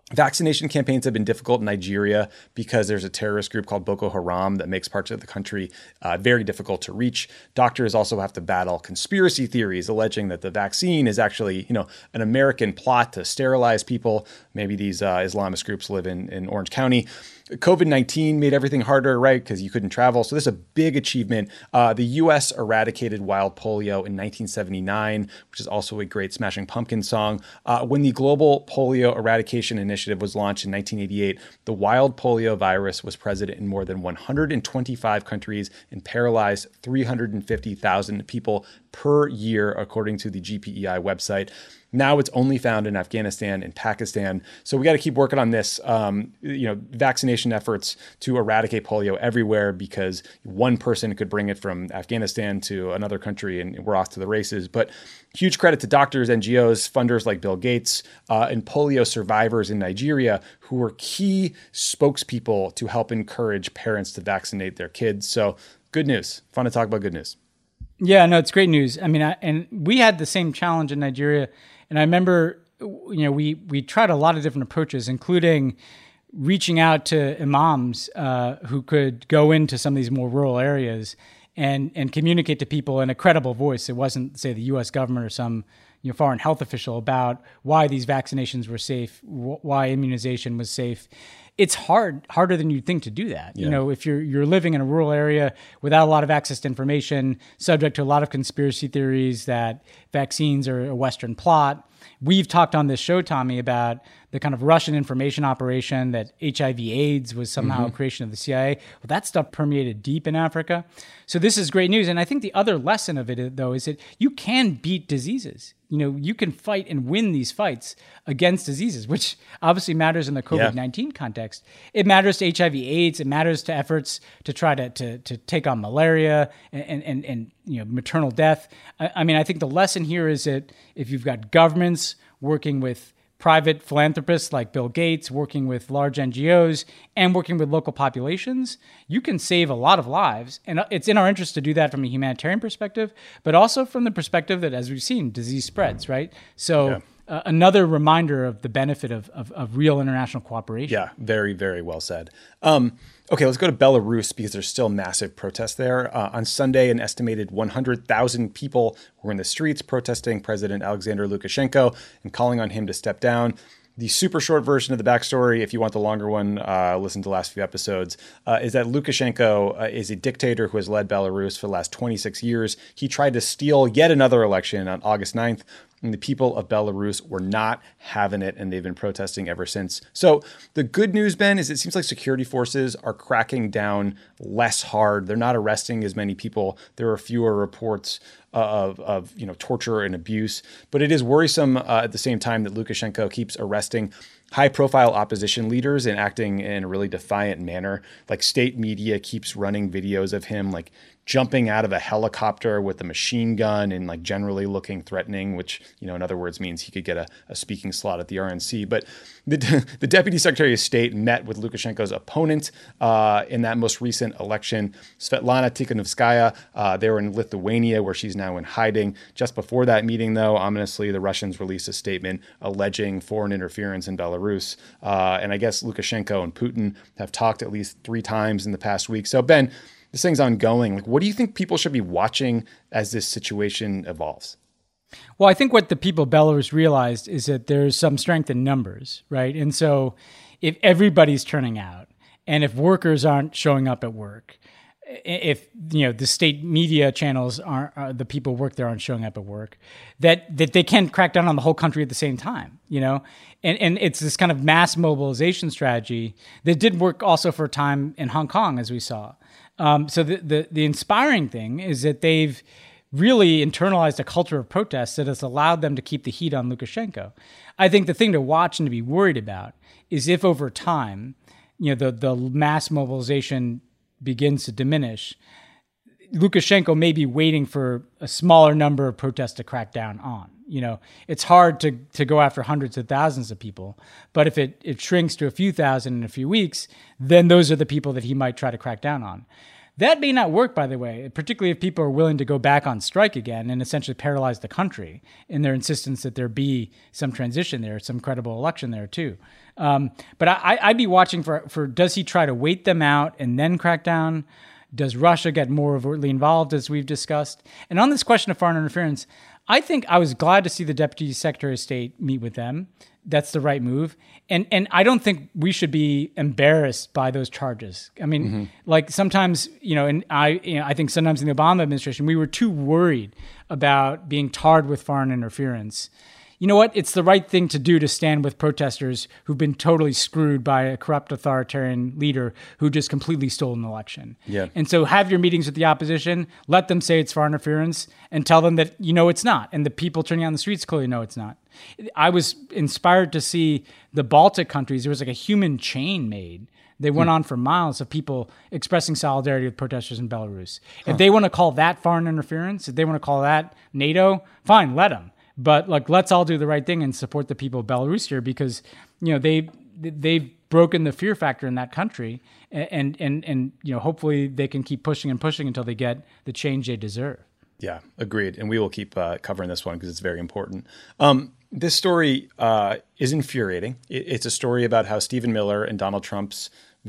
Vaccination campaigns have been difficult in Nigeria because there's a terrorist group called Boko Haram that makes parts of the country uh, very difficult to reach. Doctors also have to battle conspiracy theories alleging that the vaccine is actually, you know, an American plot to sterilize people. Maybe these uh, Islamist groups live in, in Orange County. COVID nineteen made everything harder, right? Because you couldn't travel. So this is a big achievement. Uh, the U S eradicated wild polio in nineteen seventy-nine, which is also a great Smashing Pumpkins song. Uh, when the Global Polio Eradication Initiative was launched in nineteen eighty-eight, the wild polio virus was present in more than one hundred twenty-five countries and paralyzed three hundred fifty thousand people per year, according to the G P E I website. Now it's only found in Afghanistan and Pakistan. So we got to keep working on this, um, you know, vaccination efforts to eradicate polio everywhere, because one person could bring it from Afghanistan to another country and we're off to the races. But huge credit to doctors, N G Os, funders like Bill Gates, uh, and polio survivors in Nigeria who were key spokespeople to help encourage parents to vaccinate their kids. So good news. Fun to talk about good news. Yeah, no, it's great news. I mean, I, and we had the same challenge in Nigeria. And I remember, you know, we we tried a lot of different approaches, including reaching out to imams uh, who could go into some of these more rural areas and and communicate to people in a credible voice. It wasn't, say, the U S government or some, you know, foreign health official about why these vaccinations were safe, wh- why immunization was safe. It's hard, harder than you'd think to do that. Yeah. You know, if you're you're living in a rural area without a lot of access to information, subject to a lot of conspiracy theories that vaccines are a Western plot. We've talked on this show, Tommy, about the kind of Russian information operation that H I V AIDS was somehow mm-hmm. a creation of the C I A. Well, that stuff permeated deep in Africa. So this is great news. And I think the other lesson of it, though, is that you can beat diseases. You know, you can fight and win these fights against diseases, which obviously matters in the COVID nineteen yeah. context. It matters to H I V AIDS. It matters to efforts to try to to, to take on malaria and, and, and you know maternal death. I, I mean, I think the lesson here is that if you've got governments working with private philanthropists like Bill Gates, working with large N G Os, and working with local populations, you can save a lot of lives. And it's in our interest to do that from a humanitarian perspective, but also from the perspective that, as we've seen, disease spreads, right? So yeah. uh, another reminder of the benefit of, of, of real international cooperation. Yeah, very, very well said. Um, okay, let's go to Belarus, because there's still massive protests there. Uh, on Sunday, an estimated one hundred thousand people were in the streets protesting President Alexander Lukashenko and calling on him to step down. The super short version of the backstory, if you want the longer one, uh, listen to the last few episodes, uh, is that Lukashenko uh, is a dictator who has led Belarus for the last twenty-six years. He tried to steal yet another election on August ninth. And the people of Belarus were not having it, and they've been protesting ever since. So the good news, Ben, is it seems like security forces are cracking down less hard. They're not arresting as many people. There are fewer reports uh, of, of you know torture and abuse. But it is worrisome uh, at the same time that Lukashenko keeps arresting high-profile opposition leaders and acting in a really defiant manner. Like, state media keeps running videos of him, like, jumping out of a helicopter with a machine gun and like generally looking threatening, which, you know, in other words means he could get a, a speaking slot at the R N C. But the, the Deputy Secretary of State met with Lukashenko's opponent uh, in that most recent election, Svetlana Tikhanovskaya. Uh, they were in Lithuania, where she's now in hiding. Just before that meeting, though, ominously, the Russians released a statement alleging foreign interference in Belarus. Uh, and I guess Lukashenko and Putin have talked at least three times in the past week. So, Ben, this thing's ongoing. Like, what do you think people should be watching as this situation evolves? Well, I think what the people of Belarus realized is that there's some strength in numbers, right? And so if everybody's turning out, and if workers aren't showing up at work, if you know the state media channels aren't, uh, the people who work there aren't showing up at work, that that they can crack down on the whole country at the same time, you know? And and it's this kind of mass mobilization strategy that did work also for a time in Hong Kong, as we saw. Um, so the, the the inspiring thing is that they've really internalized a culture of protest that has allowed them to keep the heat on Lukashenko. I think the thing to watch and to be worried about is if over time, you know, the the mass mobilization begins to diminish, Lukashenko may be waiting for a smaller number of protests to crack down on. You know, it's hard to to go after hundreds of thousands of people, but if it, it shrinks to a few thousand in a few weeks, then those are the people that he might try to crack down on. That may not work, by the way, particularly if people are willing to go back on strike again and essentially paralyze the country in their insistence that there be some transition there, some credible election there too. Um, but I, I'd be watching for, for, does he try to wait them out and then crack down? Does Russia get more overtly involved, as we've discussed? And on this question of foreign interference, I think I was glad to see the Deputy Secretary of State meet with them. That's the right move. And and I don't think we should be embarrassed by those charges. I mean, mm-hmm. like sometimes, you know, and I you know, I think sometimes in the Obama administration, we were too worried about being tarred with foreign interference. You know what? It's the right thing to do to stand with protesters who've been totally screwed by a corrupt authoritarian leader who just completely stole an election. Yeah. And so have your meetings with the opposition, let them say it's foreign interference, and tell them that you know it's not. And the people turning on the streets clearly know it's not. I was inspired to see the Baltic countries. There was like a human chain made. They went hmm. on for miles of people expressing solidarity with protesters in Belarus. Huh. If they want to call that foreign interference, if they want to call that NATO, fine, let them. But like, let's all do the right thing and support the people of Belarus here, because you know they they've broken the fear factor in that country, and and and you know hopefully they can keep pushing and pushing until they get the change they deserve. Yeah, agreed. And we will keep uh, covering this one because it's very important. Um, this story uh, is infuriating. It, it's a story about how Stephen Miller and Donald Trump's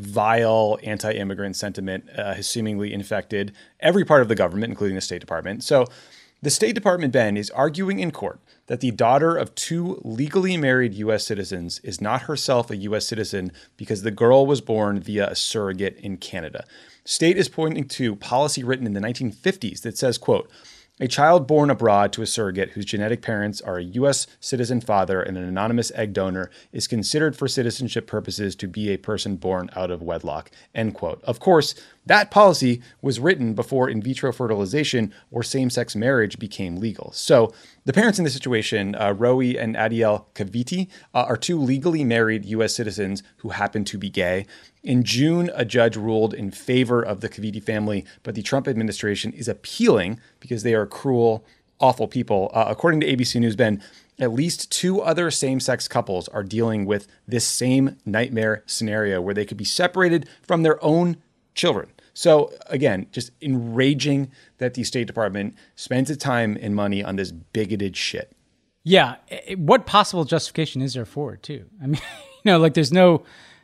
vile anti-immigrant sentiment uh, has seemingly infected every part of the government, including the State Department. So. The State Department, Ben, is arguing in court that the daughter of two legally married U S citizens is not herself a U S citizen because the girl was born via a surrogate in Canada. State is pointing to policy written in the nineteen fifties that says, quote, a child born abroad to a surrogate whose genetic parents are a U S citizen father and an anonymous egg donor is considered for citizenship purposes to be a person born out of wedlock, end quote. Of course, that policy was written before in vitro fertilization or same-sex marriage became legal. So the parents in this situation, uh, Rowie and Adiel Kaviti, uh, are two legally married U S citizens who happen to be gay. In June, a judge ruled in favor of the Kaviti family, but the Trump administration is appealing because they are cruel, awful people. Uh, according to A B C News, Ben, at least two other same-sex couples are dealing with this same nightmare scenario where they could be separated from their own children. So again, just enraging that the State Department spends its time and money on this bigoted shit. Yeah. What possible justification is there for it too? I mean, you know, like there's no,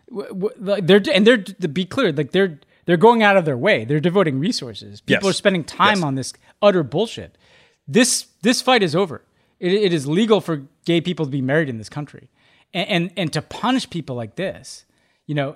they're, and they're, to be clear, like they're, they're going out of their way. They're devoting resources. People yes. are spending time yes. on this utter bullshit. This, this fight is over. It, it is legal for gay people to be married in this country. And, and, and to punish people like this, you know,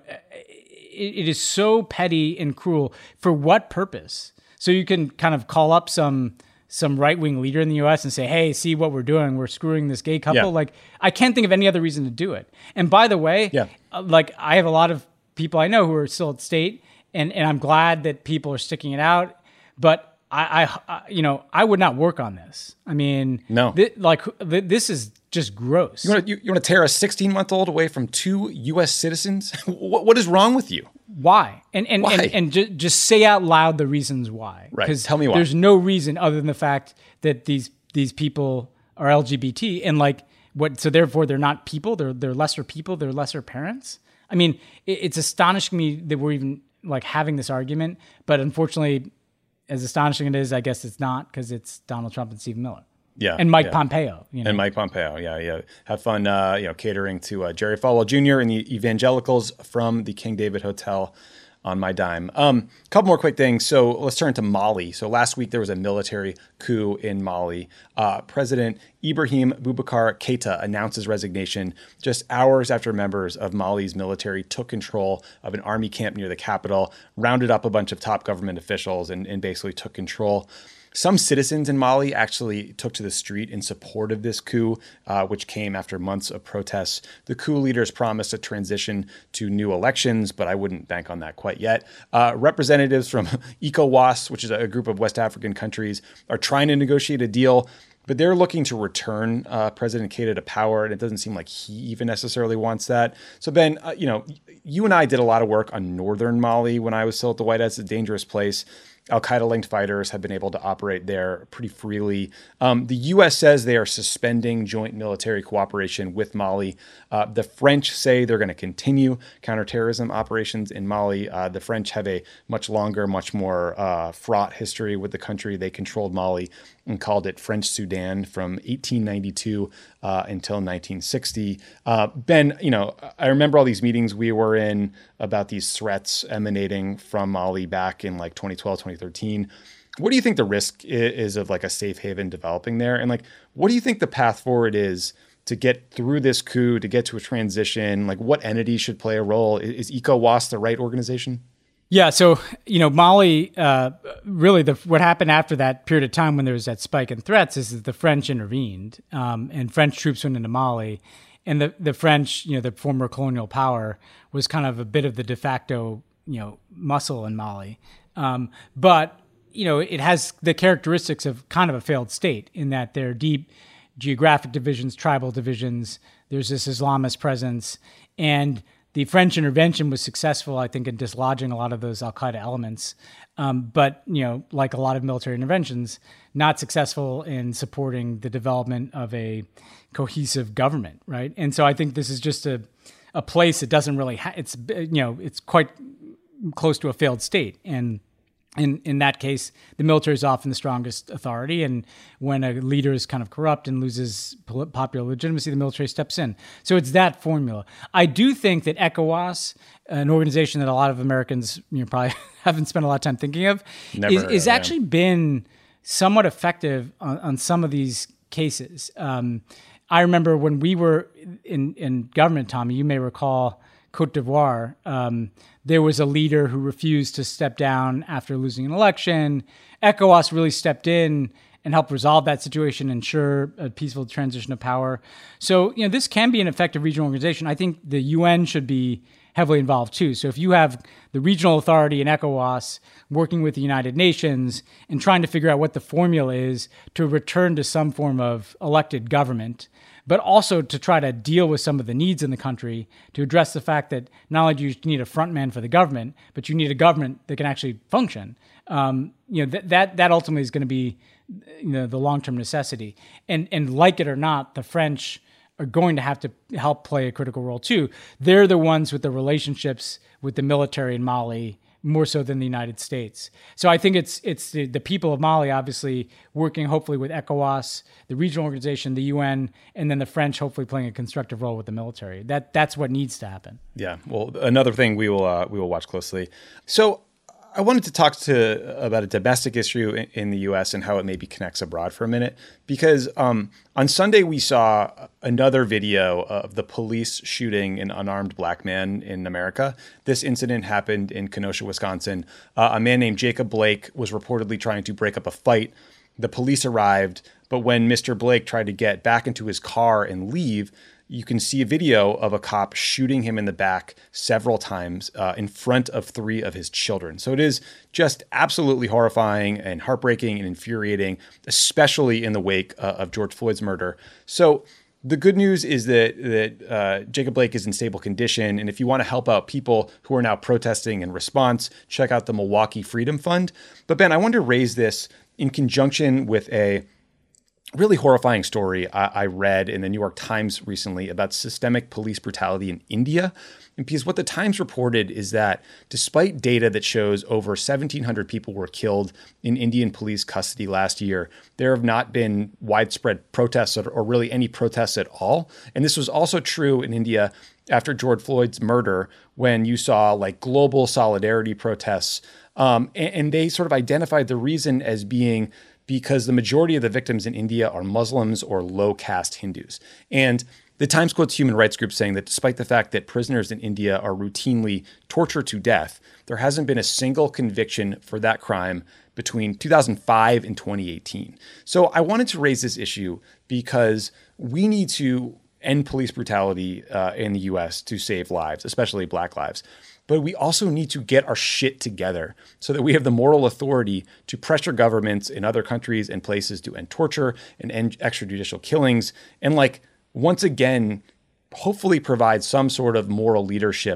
it is so petty and cruel. For what purpose? So you can kind of call up some some right-wing leader in the U S and say, hey, see what we're doing? We're screwing this gay couple. Yeah. Like, I can't think of any other reason to do it. And by the way, yeah. like I have a lot of people I know who are still at state, and, and I'm glad that people are sticking it out. But I, I, I you know, I would not work on this. I mean, no, th- like th- this is just gross. You want to you, you want to tear a sixteen-month-old away from two U S citizens? what what is wrong with you? Why? And and why? and, and ju- just say out loud the reasons why. Right. Because tell me why. There's no reason other than the fact that these these people are L G B T and like what. So therefore, they're not people. They're they're lesser people. They're lesser parents. I mean, it, it's astonishing me that we're even like having this argument. But unfortunately, as astonishing it is, I guess it's not, because it's Donald Trump and Stephen Miller. Yeah, and Mike yeah. Pompeo, you know? and Mike Pompeo, yeah, yeah. Have fun, uh, you know, catering to uh, Jerry Falwell Junior and the evangelicals from the King David Hotel on my dime. Um, a couple more quick things. So let's turn to Mali. So last week there was a military coup in Mali. Uh, President Ibrahim Boubacar Keita announced his resignation just hours after members of Mali's military took control of an army camp near the capital, rounded up a bunch of top government officials, and, and basically took control. Some citizens in Mali actually took to the street in support of this coup, uh, which came after months of protests. The coup leaders promised a transition to new elections, but I wouldn't bank on that quite yet. Uh, representatives from ECOWAS, which is a group of West African countries, are trying to negotiate a deal, but they're looking to return uh, President Keita to power, and it doesn't seem like he even necessarily wants that. So, Ben, uh, you know, you and I did a lot of work on northern Mali when I was still at the White House. It's a dangerous place. Al-Qaeda-linked fighters have been able to operate there pretty freely. Um, the U S says they are suspending joint military cooperation with Mali. Uh, the French say they're going to continue counterterrorism operations in Mali. Uh, the French have a much longer, much more uh, fraught history with the country. They controlled Mali and called it French Sudan from eighteen ninety-two uh, until nineteen sixty. Uh, Ben, you know, I remember all these meetings we were in about these threats emanating from Mali back in like twenty twelve, twenty thirteen. What do you think the risk is of like a safe haven developing there? And like, what do you think the path forward is to get through this coup, to get to a transition? Like, what entities should play a role? Is ECOWAS the right organization? Yeah, so, you know, Mali, uh, really the, what happened after that period of time when there was that spike in threats is that the French intervened um, and French troops went into Mali. And the, the French, you know, the former colonial power was kind of a bit of the de facto, you know, muscle in Mali. Um, but, you know, it has the characteristics of kind of a failed state in that there are deep geographic divisions, tribal divisions. There's this Islamist presence. And the French intervention was successful, I think, in dislodging a lot of those Al-Qaeda elements. Um, but, you know, like a lot of military interventions, not successful in supporting the development of a cohesive government, right? And so I think this is just a, a place that doesn't really, ha- it's, you know, it's quite close to a failed state. And In in that case, the military is often the strongest authority, and when a leader is kind of corrupt and loses popular legitimacy, the military steps in. So it's that formula. I do think that ECOWAS, an organization that a lot of Americans you know, probably haven't spent a lot of time thinking of, Never is, heard is of, actually yeah. been somewhat effective on, on some of these cases. Um, I remember when we were in, in government, Tommy, you may recall Cote d'Ivoire, um, there was a leader who refused to step down after losing an election. ECOWAS really stepped in and helped resolve that situation, ensure a peaceful transition of power. So, you know, this can be an effective regional organization. I think the U N should be heavily involved too. So if you have the regional authority in ECOWAS working with the United Nations and trying to figure out what the formula is to return to some form of elected government, but also to try to deal with some of the needs in the country, to address the fact that not only do you need a front man for the government, but you need a government that can actually function. Um, you know, th- that that ultimately is going to be, you know, the long-term necessity. And and like it or not, the French are going to have to help play a critical role too. They're the ones with the relationships with the military in Mali, more so than the United States. So I think it's it's the, the people of Mali obviously working hopefully with ECOWAS, the regional organization, the U N, and then the French hopefully playing a constructive role with the military. That that's what needs to happen. Yeah. Well, another thing we will uh, we will watch closely. So I wanted to talk to about a domestic issue in, in the U S and how it maybe connects abroad for a minute, because um, on Sunday we saw another video of the police shooting an unarmed black man in America. This incident happened in Kenosha, Wisconsin. Uh, a man named Jacob Blake was reportedly trying to break up a fight. The police arrived, but when Mister Blake tried to get back into his car and leave, you can see a video of a cop shooting him in the back several times uh, in front of three of his children. So it is just absolutely horrifying and heartbreaking and infuriating, especially in the wake uh, of George Floyd's murder. So the good news is that that uh, Jacob Blake is in stable condition. And if you want to help out people who are now protesting in response, check out the Milwaukee Freedom Fund. But Ben, I wanted to raise this in conjunction with a really horrifying story I, I read in the New York Times recently about systemic police brutality in India. And because what the Times reported is that despite data that shows over seventeen hundred people were killed in Indian police custody last year, there have not been widespread protests or, or really any protests at all. And this was also true in India after George Floyd's murder, when you saw like global solidarity protests. Um, and, and they sort of identified the reason as being because the majority of the victims in India are Muslims or low-caste Hindus. And the Times quotes human rights groups saying that despite the fact that prisoners in India are routinely tortured to death, there hasn't been a single conviction for that crime between two thousand five and twenty eighteen. So I wanted to raise this issue because we need to end police brutality uh, in the U S to save lives, especially Black lives. But we also need to get our shit together so that we have the moral authority to pressure governments in other countries and places to end torture and end extrajudicial killings. And like, once again, hopefully provide some sort of moral leadership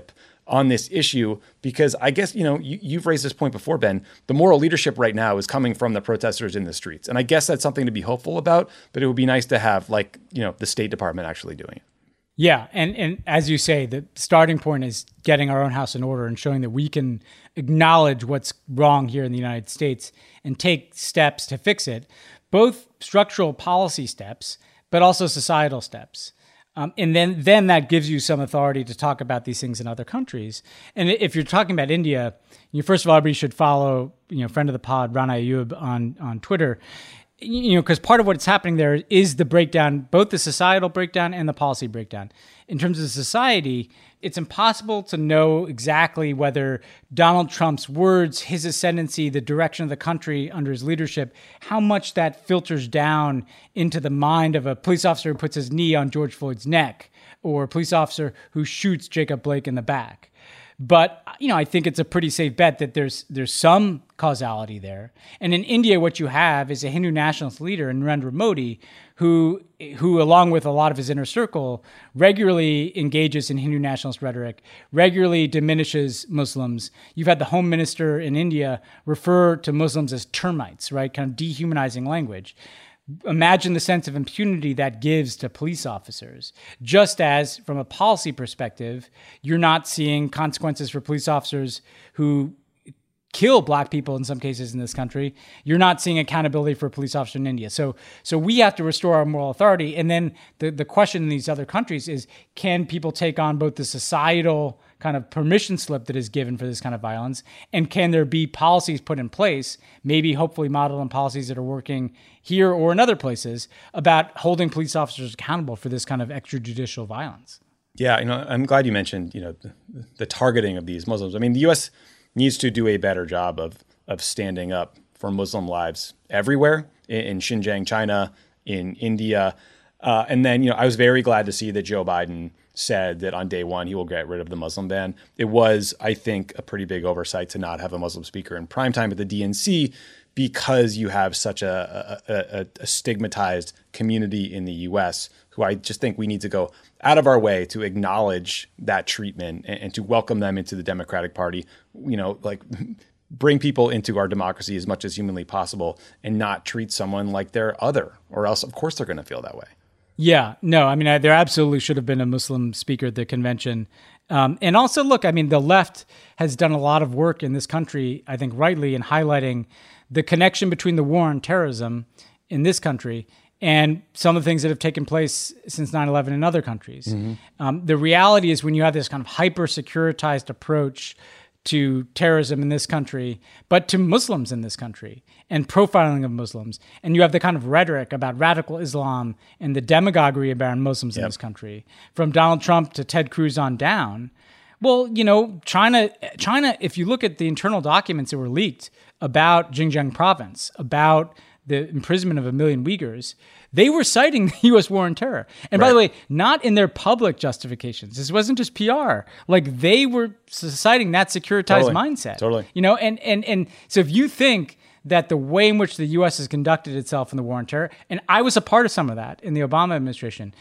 on this issue, because I guess, you know, you, you've raised this point before, Ben, the moral leadership right now is coming from the protesters in the streets. And I guess that's something to be hopeful about, but it would be nice to have, like, you know, the State Department actually doing it. Yeah. And, and as you say, the starting point is getting our own house in order and showing that we can acknowledge what's wrong here in the United States and take steps to fix it, both structural policy steps, but also societal steps. Um, and then, then that gives you some authority to talk about these things in other countries. And if you're talking about India, you first of all, everybody should follow, you know, friend of the pod, Rana Ayub on, on Twitter, you know, because part of what's happening there is the breakdown, both the societal breakdown and the policy breakdown. In terms of society, it's impossible to know exactly whether Donald Trump's words, his ascendancy, the direction of the country under his leadership, how much that filters down into the mind of a police officer who puts his knee on George Floyd's neck or a police officer who shoots Jacob Blake in the back. But, you know, I think it's a pretty safe bet that there's there's some causality there. And in India, what you have is a Hindu nationalist leader, Narendra Modi, who, who along with a lot of his inner circle, regularly engages in Hindu nationalist rhetoric, regularly diminishes Muslims. You've had the home minister in India refer to Muslims as termites, right? Kind of dehumanizing language. Imagine the sense of impunity that gives to police officers. Just as, from a policy perspective, you're not seeing consequences for police officers who kill black people in some cases in this country. You're not seeing accountability for a police officer in India. So so we have to restore our moral authority. And then the, the question in these other countries is, can people take on both the societal kind of permission slip that is given for this kind of violence, and can there be policies put in place, maybe hopefully modeled on policies that are working here or in other places, about holding police officers accountable for this kind of extrajudicial violence? Yeah, you know, I'm glad you mentioned, you know, the, the targeting of these Muslims. I mean, the U S needs to do a better job of of standing up for Muslim lives everywhere, in, in Xinjiang, China, in India. Uh, and then, you know, I was very glad to see that Joe Biden said that on day one he will get rid of the Muslim ban. It was, I think, a pretty big oversight to not have a Muslim speaker in primetime at the D N C, because you have such a, a, a, a stigmatized community in the U S who I just think we need to go out of our way to acknowledge that treatment and, and to welcome them into the Democratic Party, you know, like bring people into our democracy as much as humanly possible and not treat someone like they're other, or else, of course, they're going to feel that way. Yeah, no, I mean, I, there absolutely should have been a Muslim speaker at the convention. Um, and also, look, I mean, the left has done a lot of work in this country, I think rightly, in highlighting the connection between the war on terrorism in this country and some of the things that have taken place since nine eleven in other countries. Mm-hmm. Um, the reality is, when you have this kind of hyper-securitized approach to terrorism in this country, but to Muslims in this country, and profiling of Muslims, and you have the kind of rhetoric about radical Islam and the demagoguery about Muslims yep. in this country, from Donald Trump to Ted Cruz on down. Well, you know, China, China, if you look at the internal documents that were leaked about Xinjiang province, about the imprisonment of a million Uyghurs, they were citing the U S war on terror. And right. by the way, not in their public justifications. This wasn't just P R. Like, they were citing that securitized totally. mindset. Totally. You know, and, and, and so if you think that the way in which the U S has conducted itself in the war on terror, and I was a part of some of that in the Obama administration,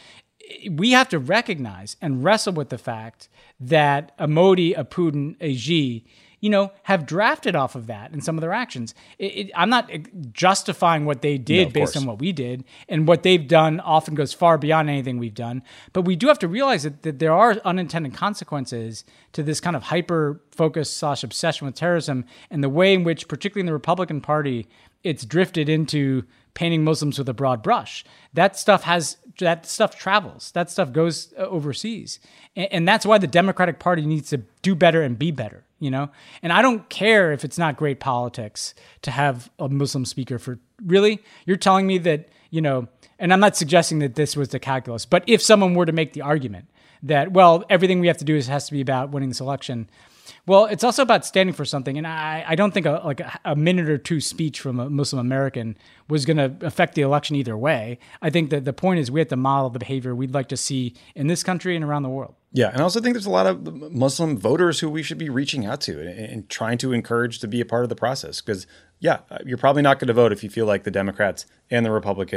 we have to recognize and wrestle with the fact that a Modi, a Putin, a Xi, you know, have drafted off of that in some of their actions. It, it, I'm not justifying what they did no, based course. on what we did, and what they've done often goes far beyond anything we've done. But we do have to realize that, that there are unintended consequences to this kind of hyper-focus slash obsession with terrorism, and the way in which, particularly in the Republican Party, it's drifted into painting Muslims with a broad brush. That stuff has that stuff travels. That stuff goes overseas, and, and that's why the Democratic Party needs to do better and be better. You know, and I don't care if it's not great politics to have a Muslim speaker for really. You're telling me that, you know, and I'm not suggesting that this was the calculus, but if someone were to make the argument that, well, everything we have to do is has to be about winning this election. Well, it's also about standing for something. And I, I don't think a, like a, a minute or two speech from a Muslim American was going to affect the election either way. I think that the point is we have to model the behavior we'd like to see in this country and around the world. Yeah, and I also think there's a lot of Muslim voters who we should be reaching out to and, and trying to encourage to be a part of the process. Because, yeah, you're probably not going to vote if you feel like the Democrats and the Republicans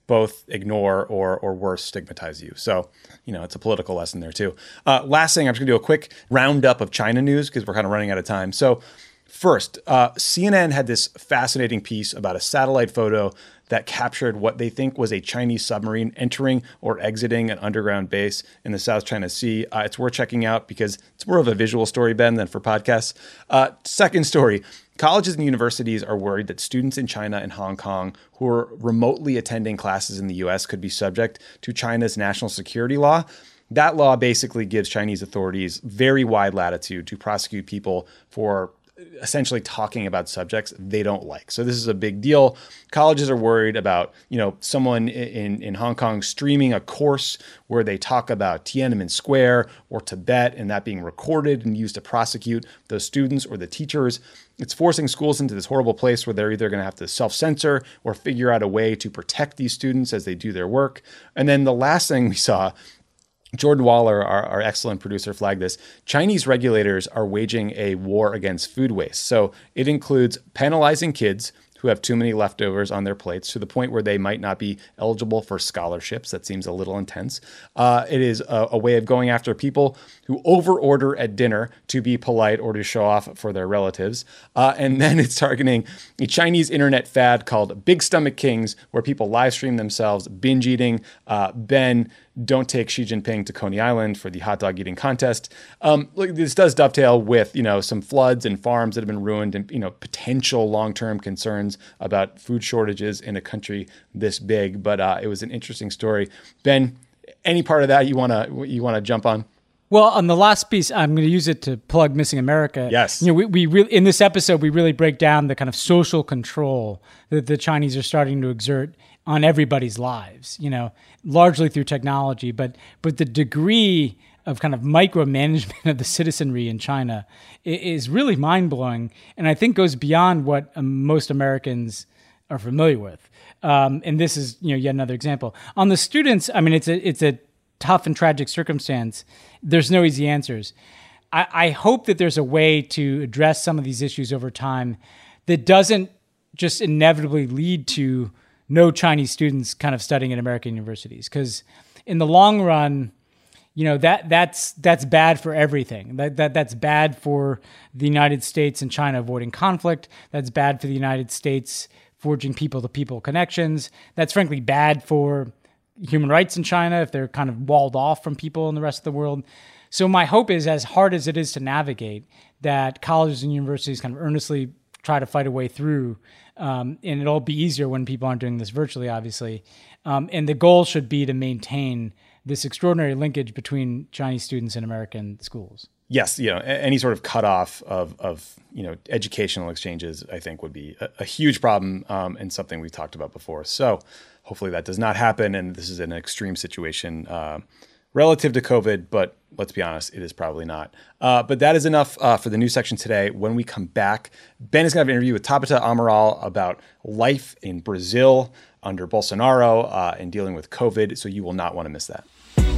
both ignore or, or worse, stigmatize you. So, you know, it's a political lesson there too. Uh, last thing, I'm just gonna do a quick roundup of China news because we're kind of running out of time. So first, uh, C N N had this fascinating piece about a satellite photo that captured what they think was a Chinese submarine entering or exiting an underground base in the South China Sea. Uh, it's worth checking out because it's more of a visual story, Ben, than for podcasts. Uh, second story, colleges and universities are worried that students in China and Hong Kong who are remotely attending classes in the U S could be subject to China's national security law. That law basically gives Chinese authorities very wide latitude to prosecute people for essentially talking about subjects they don't like. So this is a big deal. Colleges are worried about, you know, someone in, in Hong Kong streaming a course where they talk about Tiananmen Square or Tibet and that being recorded and used to prosecute those students or the teachers. It's forcing schools into this horrible place where they're either going to have to self-censor or figure out a way to protect these students as they do their work. And then the last thing we saw, Jordan Waller, our, our excellent producer, flagged this. Chinese regulators are waging a war against food waste. So it includes penalizing kids who have too many leftovers on their plates to the point where they might not be eligible for scholarships. That seems a little intense. Uh, it is a, a way of going after people who overorder at dinner to be polite or to show off for their relatives. Uh, and then it's targeting a Chinese internet fad called Big Stomach Kings, where people live stream themselves binge eating. Uh, Ben, don't take Xi Jinping to Coney Island for the hot dog eating contest. Um, look, this does dovetail with, you know, some floods and farms that have been ruined and, you know, potential long-term concerns about food shortages in a country this big. But uh, it was an interesting story. Ben, any part of that you want to you want to jump on? Well, on the last piece, I'm going to use it to plug Missing America. Yes. You know, we, we really, in this episode, we really break down the kind of social control that the Chinese are starting to exert on everybody's lives, you know, largely through technology, but but the degree of kind of micromanagement of the citizenry in China is really mind-blowing, and I think goes beyond what um, most Americans are familiar with. Um, and this is, you know, yet another example. On the students, I mean, it's a it's a tough and tragic circumstance. There's no easy answers. I, I hope that there's a way to address some of these issues over time that doesn't just inevitably lead to no Chinese students kind of studying at American universities. Because in the long run, you know, that that's that's bad for everything. That, that that's bad for the United States and China avoiding conflict. That's bad for the United States forging people-to-people connections. That's frankly bad for human rights in China if they're kind of walled off from people in the rest of the world. So my hope is, as hard as it is to navigate, that colleges and universities kind of earnestly try to fight a way through. Um, and it'll be easier when people aren't doing this virtually, obviously. Um, and the goal should be to maintain this extraordinary linkage between Chinese students and American schools. Yes, you know, any sort of cutoff of, of you know, educational exchanges, I think, would be a, a huge problem um, and something we've talked about before. So hopefully that does not happen. And this is an extreme situation uh, relative to COVID, but let's be honest, it is probably not. Uh, but that is enough uh, for the news section today. When we come back, Ben is going to have an interview with Tabata Amaral about life in Brazil under Bolsonaro uh, and dealing with COVID. So you will not want to miss that.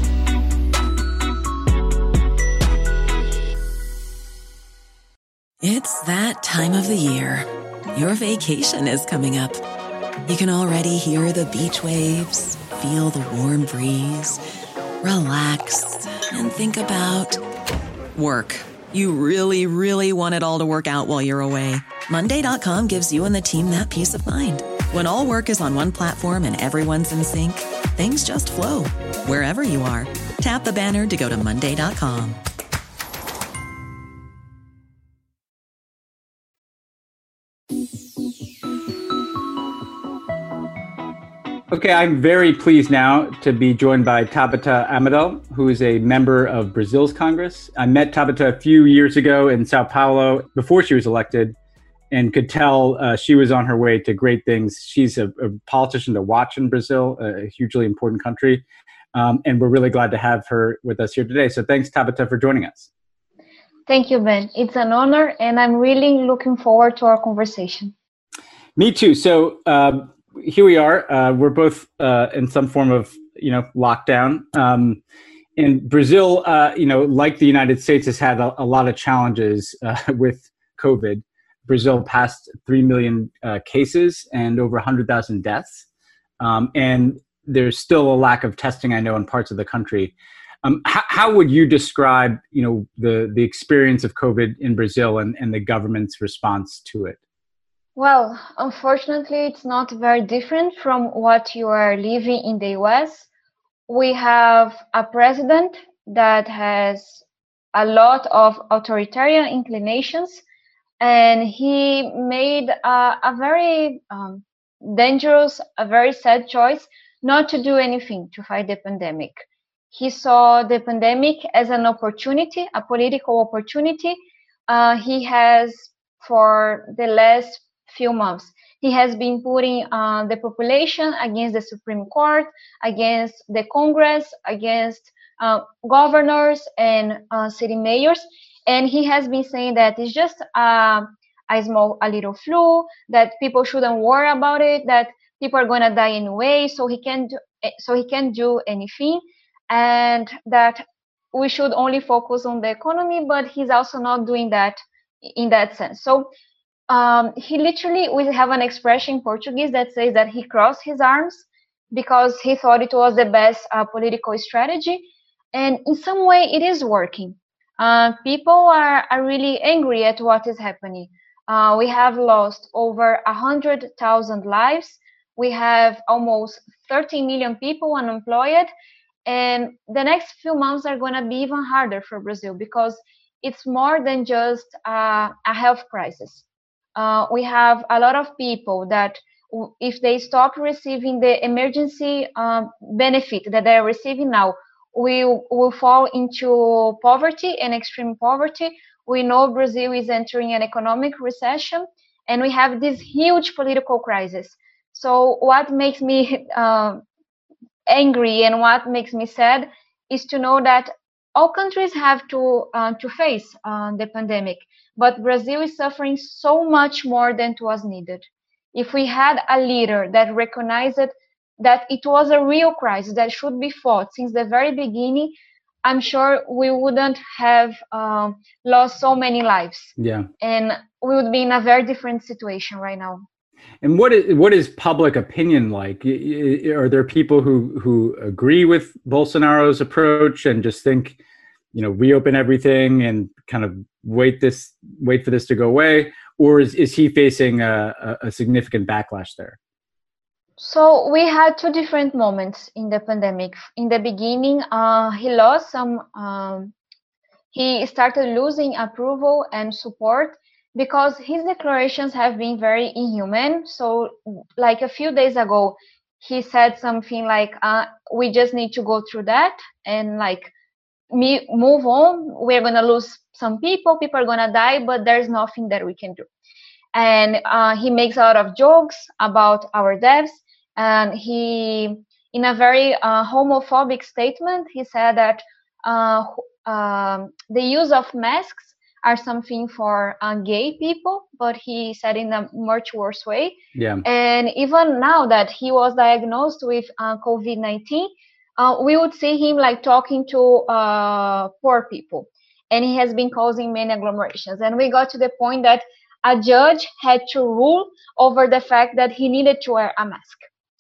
It's that time of the year. Your vacation is coming up. You can already hear the beach waves, feel the warm breeze, relax, and think about work. You really, really want it all to work out while you're away. Monday dot com gives you and the team that peace of mind. When all work is on one platform and everyone's in sync, things just flow. Wherever you are, tap the banner to go to Monday dot com. Okay, I'm very pleased now to be joined by Tabata Amaral, who is a member of Brazil's Congress. I met Tabata a few years ago in Sao Paulo before she was elected and could tell uh, she was on her way to great things. She's a, a politician to watch in Brazil, a hugely important country. Um, and we're really glad to have her with us here today. So thanks, Tabata, for joining us. Thank you, Ben. It's an honor, and I'm really looking forward to our conversation. Me too. So uh, here we are. Uh, we're both uh, in some form of, you know, lockdown. Um, and Brazil, uh, you know, like the United States, has had a, a lot of challenges uh, with COVID. Brazil passed three million uh, cases and over one hundred thousand deaths. um, and there's still a lack of testing, I know, in parts of the country. Um, how, how would you describe, you know, the the experience of COVID in Brazil and, and the government's response to it? Well, unfortunately, it's not very different from what you are living in the U S. We have a president that has a lot of authoritarian inclinations, and he made a, a very um, dangerous, a very sad choice not to do anything to fight the pandemic. He saw the pandemic as an opportunity, a political opportunity. Uh, he has, for the last few months, he has been putting uh, the population against the Supreme Court, against the Congress, against uh, governors and uh, city mayors. And he has been saying that it's just uh, a small, a little flu, that people shouldn't worry about it, that people are going to die anyway, so he can't do, so he can't do anything, and that we should only focus on the economy, but he's also not doing that in that sense. So um, he literally, we have an expression in Portuguese that says that he crossed his arms because he thought it was the best uh, political strategy. And in some way, it is working. Uh, people are, are really angry at what is happening. Uh, we have lost over one hundred thousand lives. We have almost thirteen million people unemployed. And the next few months are going to be even harder for Brazil because it's more than just uh, a health crisis. Uh, we have a lot of people that if they stop receiving the emergency um, benefit that they're receiving now, we will fall into poverty and extreme poverty. We know Brazil is entering an economic recession, and we have this huge political crisis. So what makes me uh, angry and what makes me sad is to know that all countries have to uh, to face uh, the pandemic, but Brazil is suffering so much more than was needed. If we had a leader that recognized that it was a real crisis that should be fought since the very beginning, I'm sure we wouldn't have um, lost so many lives. Yeah, and we would be in a very different situation right now. And what is what is public opinion like? Are there people who who agree with Bolsonaro's approach and just think, you know, reopen everything and kind of wait this wait for this to go away, or is is he facing a, a significant backlash there? So we had two different moments in the pandemic. In the beginning, uh, he lost some. Um, he started losing approval and support, because his declarations have been very inhuman. So like a few days ago, he said something like, uh, we just need to go through that and like me move on. We're going to lose some people, people are going to die, but there's nothing that we can do. And uh, he makes a lot of jokes about our deaths. And he, in a very uh, homophobic statement, he said that uh, uh, the use of masks are something for uh, gay people, but he said in a much worse way. Yeah. And even now that he was diagnosed with uh, COVID nineteen, uh, we would see him like talking to uh, poor people, and he has been causing many agglomerations. And we got to the point that a judge had to rule over the fact that he needed to wear a mask.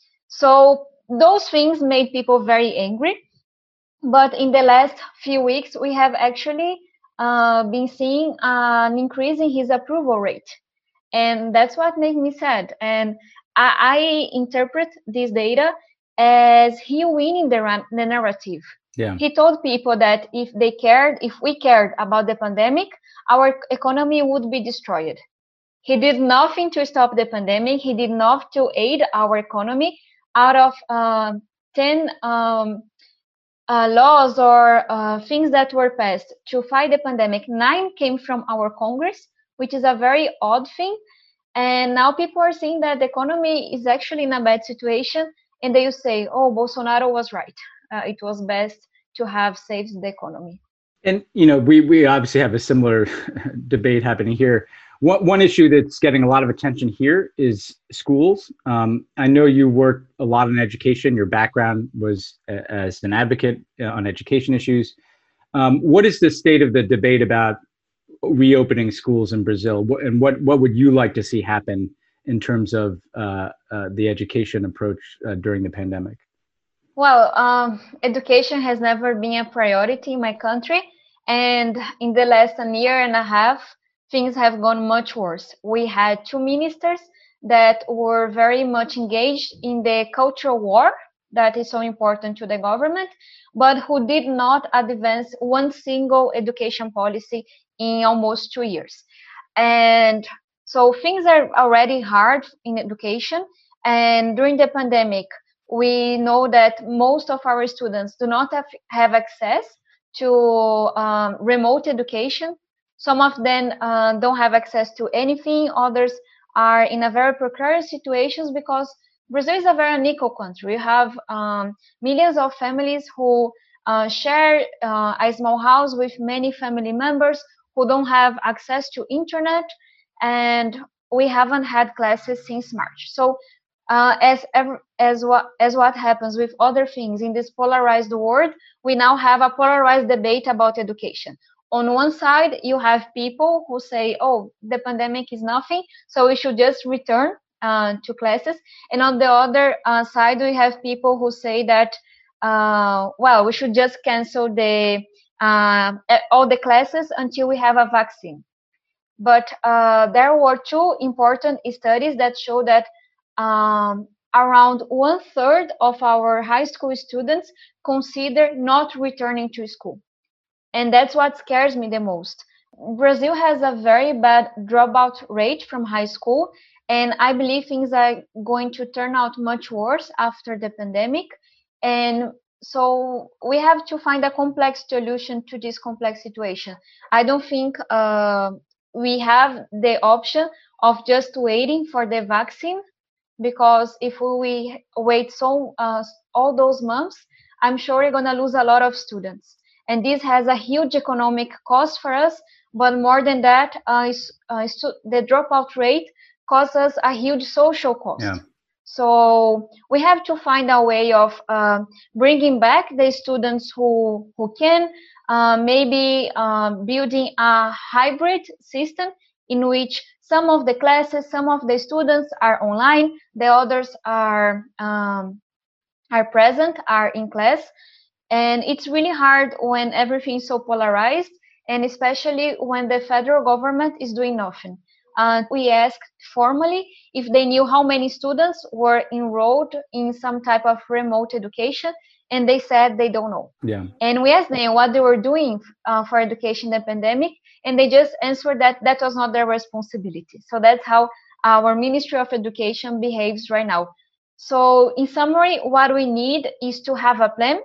So those things made people very angry. But in the last few weeks, we have actually uh, been seeing an increase in his approval rate. And that's what made me sad. And I, I interpret this data as he winning the, the narrative. Yeah. He told people that if they cared, if we cared about the pandemic, our economy would be destroyed. He did nothing to stop the pandemic. He did not to aid our economy. Out of uh, ten um, uh, laws or uh, things that were passed to fight the pandemic, nine came from our Congress, which is a very odd thing. And now people are saying that the economy is actually in a bad situation, and they will say, oh, Bolsonaro was right. Uh, it was best to have saved the economy. And, you know, we, we obviously have a similar debate happening here. One, one issue that's getting a lot of attention here is schools. Um, I know you work a lot in education. Your background was a, as an advocate on education issues. Um, what is the state of the debate about reopening schools in Brazil? And what, what would you like to see happen in terms of uh, uh, the education approach uh, during the pandemic? Well, um, education has never been a priority in my country. And in the last year and a half, things have gone much worse. We had two ministers that were very much engaged in the cultural war that is so important to the government, but who did not advance one single education policy in almost two years. And so things are already hard in education. And during the pandemic, we know that most of our students do not have, have access to um, remote education. Some of them uh, don't have access to anything. Others are in a very precarious situations because Brazil is a very unequal country. We have um, millions of families who uh, share uh, a small house with many family members who don't have access to internet, and we haven't had classes since March. So uh, as as what as what happens with other things in this polarized world, we now have a polarized debate about education. On one side, you have people who say, "Oh, the pandemic is nothing, so we should just return uh, to classes," and on the other uh, side, we have people who say that, uh, "Well, we should just cancel the uh, all the classes until we have a vaccine." But uh, there were two important studies that show that um, around one third of our high school students consider not returning to school. And that's what scares me the most. Brazil has a very bad dropout rate from high school, and I believe things are going to turn out much worse after the pandemic. And so we have to find a complex solution to this complex situation. I don't think uh, we have the option of just waiting for the vaccine, because if we wait so uh, all those months, I'm sure we're going to lose a lot of students. And this has a huge economic cost for us. But more than that, uh, uh, the dropout rate causes us a huge social cost. Yeah. So we have to find a way of uh, bringing back the students who who can, uh, maybe uh, building a hybrid system in which some of the classes, some of the students are online, the others are um, are present, are in class. And it's really hard when everything is so polarized, and especially when the federal government is doing nothing. Uh, we asked formally if they knew how many students were enrolled in some type of remote education, and they said they don't know. Yeah. And we asked them what they were doing uh, for education in the pandemic, and they just answered that that was not their responsibility. So that's how our Ministry of Education behaves right now. So in summary, what we need is to have a plan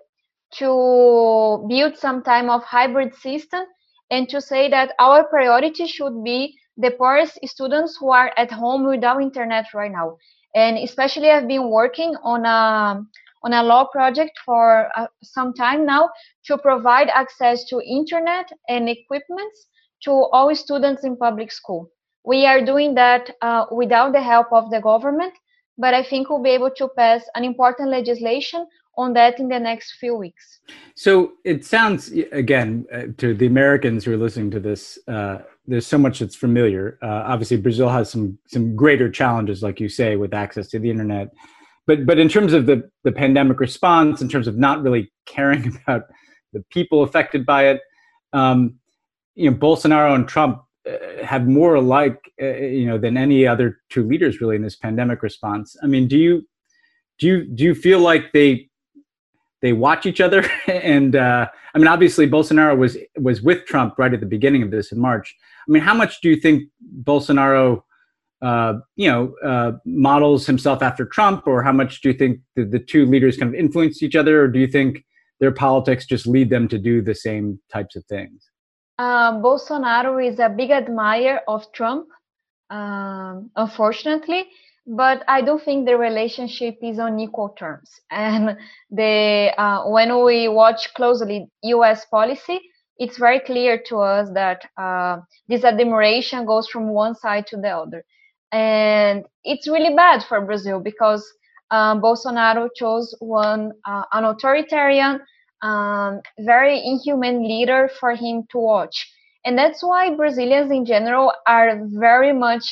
to build some type of hybrid system, and to say that our priority should be the poorest students who are at home without internet right now. And especially I've been working on a on a law project for uh, some time now to provide access to internet and equipment to all students in public school. We are doing that uh, without the help of the government, but I think we'll be able to pass an important legislation on that in the next few weeks. So it sounds, again, uh, to the Americans who are listening to this, uh, there's so much that's familiar. Uh, obviously, Brazil has some some greater challenges, like you say, with access to the internet. But but in terms of the, the pandemic response, in terms of not really caring about the people affected by it, um, you know, Bolsonaro and Trump uh, have more alike, uh, you know, than any other two leaders really in this pandemic response. I mean, do you do you do you feel like they they watch each other? And uh, I mean, obviously, Bolsonaro was was with Trump right at the beginning of this in March. I mean, how much do you think Bolsonaro, uh, you know, uh, models himself after Trump, or how much do you think the, the two leaders kind of influenced each other, or do you think their politics just lead them to do the same types of things? Uh, Bolsonaro is a big admirer of Trump, um, unfortunately. But I don't think the relationship is on equal terms. And the uh, when we watch closely U S policy, it's very clear to us that uh, this admiration goes from one side to the other. And it's really bad for Brazil because um, Bolsonaro chose one uh, an authoritarian, um, very inhuman leader for him to watch. And that's why Brazilians in general are very much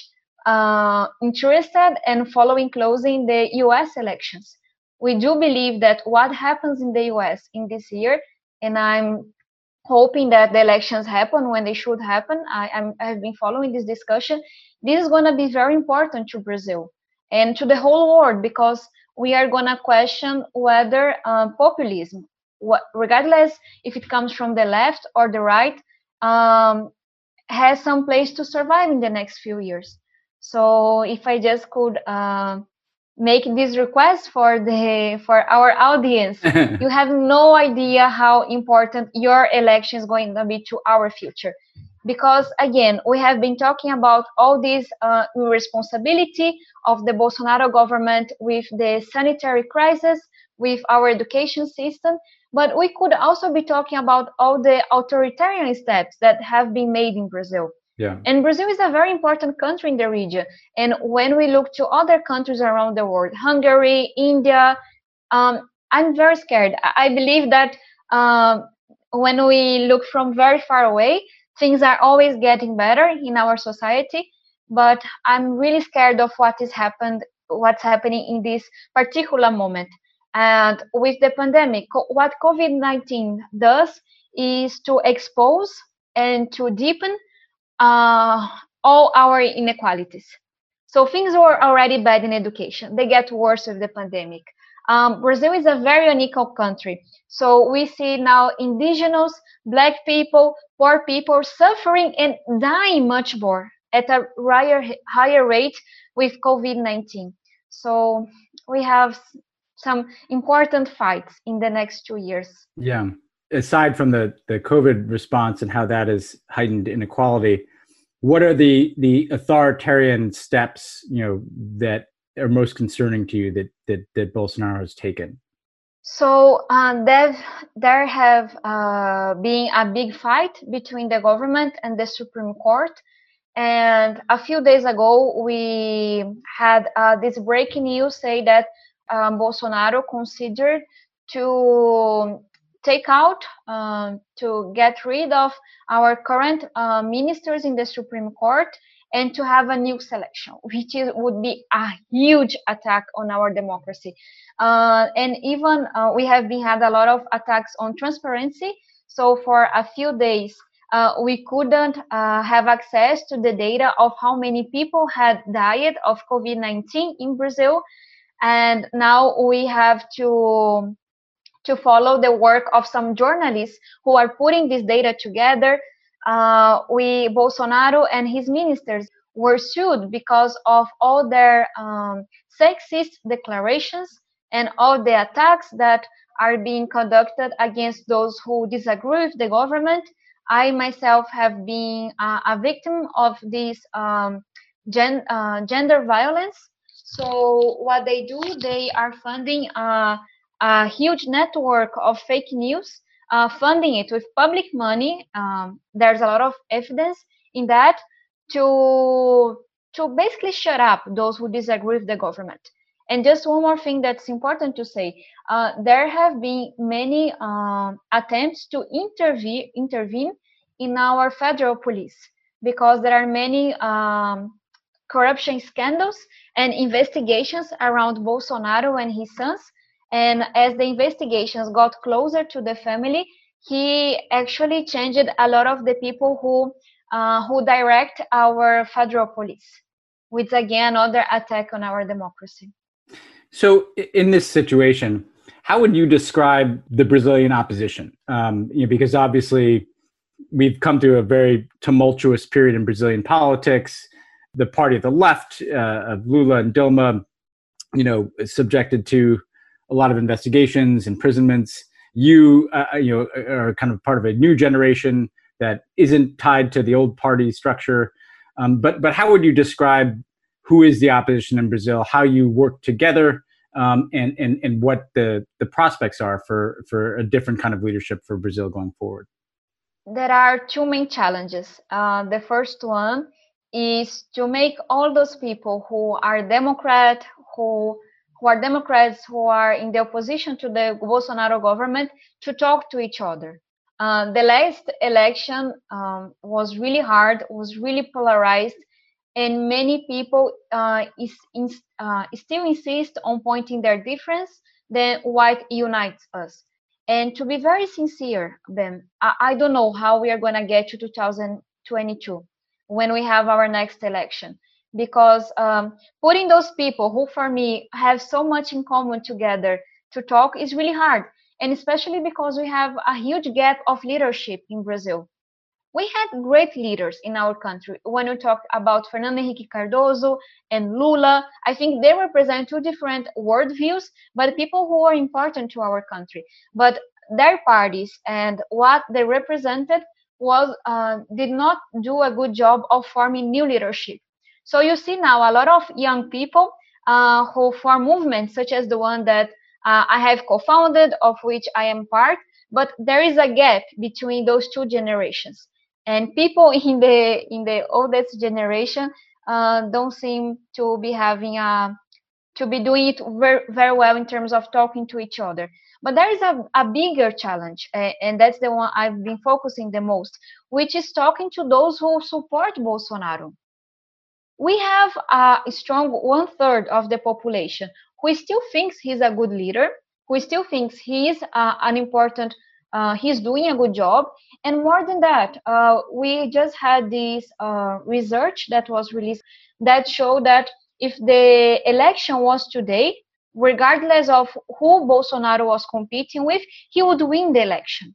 uh, interested and following closely the U S elections. We do believe that what happens in the U S in this year, and I'm hoping that the elections happen when they should happen. I, I'm, I've been following this discussion. This is going to be very important to Brazil and to the whole world, because we are going to question whether uh, populism, what, regardless if it comes from the left or the right, um, has some place to survive in the next few years. So if I just could uh, make this request for the for our audience, you have no idea how important your election is going to be to our future. Because again, we have been talking about all this uh, irresponsibility of the Bolsonaro government with the sanitary crisis, with our education system, but we could also be talking about all the authoritarian steps that have been made in Brazil. Yeah. And Brazil is a very important country in the region. And when we look to other countries around the world, Hungary, India, um, I'm very scared. I believe that um, when we look from very far away, things are always getting better in our society. But I'm really scared of what is happened, what's happening in this particular moment. And with the pandemic, what COVID nineteen does is to expose and to deepen uh, all our inequalities. So things were already bad in education. They get worse with the pandemic. Um, Brazil is a very unequal country. So we see now indigenous, black people, poor people suffering and dying much more at a higher, higher rate with COVID nineteen. So we have some important fights in the next two years. Yeah. Aside from the, the COVID response and how that has heightened inequality, what are the, the authoritarian steps, you know, that are most concerning to you that that, that Bolsonaro has taken? So uh, there, there have uh, been a big fight between the government and the Supreme Court. And a few days ago, we had uh, this breaking news say that um, Bolsonaro considered to take out, um, to get rid of our current uh, ministers in the Supreme Court and to have a new selection, which is, would be a huge attack on our democracy. Uh, and even uh, we have been had a lot of attacks on transparency. So for a few days, uh, we couldn't uh, have access to the data of how many people had died of COVID nineteen in Brazil. And now we have to to follow the work of some journalists who are putting this data together. Uh, we, Bolsonaro and his ministers were sued because of all their um, sexist declarations and all the attacks that are being conducted against those who disagree with the government. I myself have been uh, a victim of this um, gen uh, gender violence. So what they do, they are funding uh, a huge network of fake news, uh, funding it with public money. Um, there's a lot of evidence in that to to basically shut up those who disagree with the government. And just one more thing that's important to say: uh, there have been many uh, attempts to intervene intervene in our federal police because there are many um, corruption scandals and investigations around Bolsonaro and his sons. And as the investigations got closer to the family, he actually changed a lot of the people who uh, who direct our federal police, which again another attack on our democracy. So, in this situation, how would you describe the Brazilian opposition? Um, you know, because obviously, we've come to a very tumultuous period in Brazilian politics. The party of the left uh, of Lula and Dilma, you know, is subjected to a lot of investigations, imprisonments. You, uh, you know, are kind of part of a new generation that isn't tied to the old party structure. Um, but but how would you describe who is the opposition in Brazil? How you work together, um, and and and what the the prospects are for for a different kind of leadership for Brazil going forward? There are two main challenges. Uh, the first one is to make all those people who are Democrat, who who are Democrats, who are in the opposition to the Bolsonaro government, to talk to each other. Uh, the last election um, was really hard, was really polarized, and many people uh, is, in, uh, still insist on pointing their difference than what unites us. And to be very sincere, Ben, I, I don't know how we are going to get to two thousand twenty-two when we have our next election, because um, putting those people who, for me, have so much in common together to talk is really hard, and especially because we have a huge gap of leadership in Brazil. We had great leaders in our country. When we talk about Fernando Henrique Cardoso and Lula, I think they represent two different worldviews, but people who are important to our country. But their parties and what they represented was uh, did not do a good job of forming new leadership. So you see now a lot of young people uh, who form movements such as the one that uh, I have co-founded, of which I am part, but there is a gap between those two generations. And people in the in the oldest generation uh, don't seem to be having a to be doing it very very well in terms of talking to each other. But there is a, a bigger challenge, uh, and that's the one I've been focusing the most, which is talking to those who support Bolsonaro. We have a strong one third of the population who still thinks he's a good leader, who still thinks he's uh, an important Uh, he's doing a good job. And more than that, uh, we just had this uh, research that was released that showed that if the election was today, regardless of who Bolsonaro was competing with, he would win the election.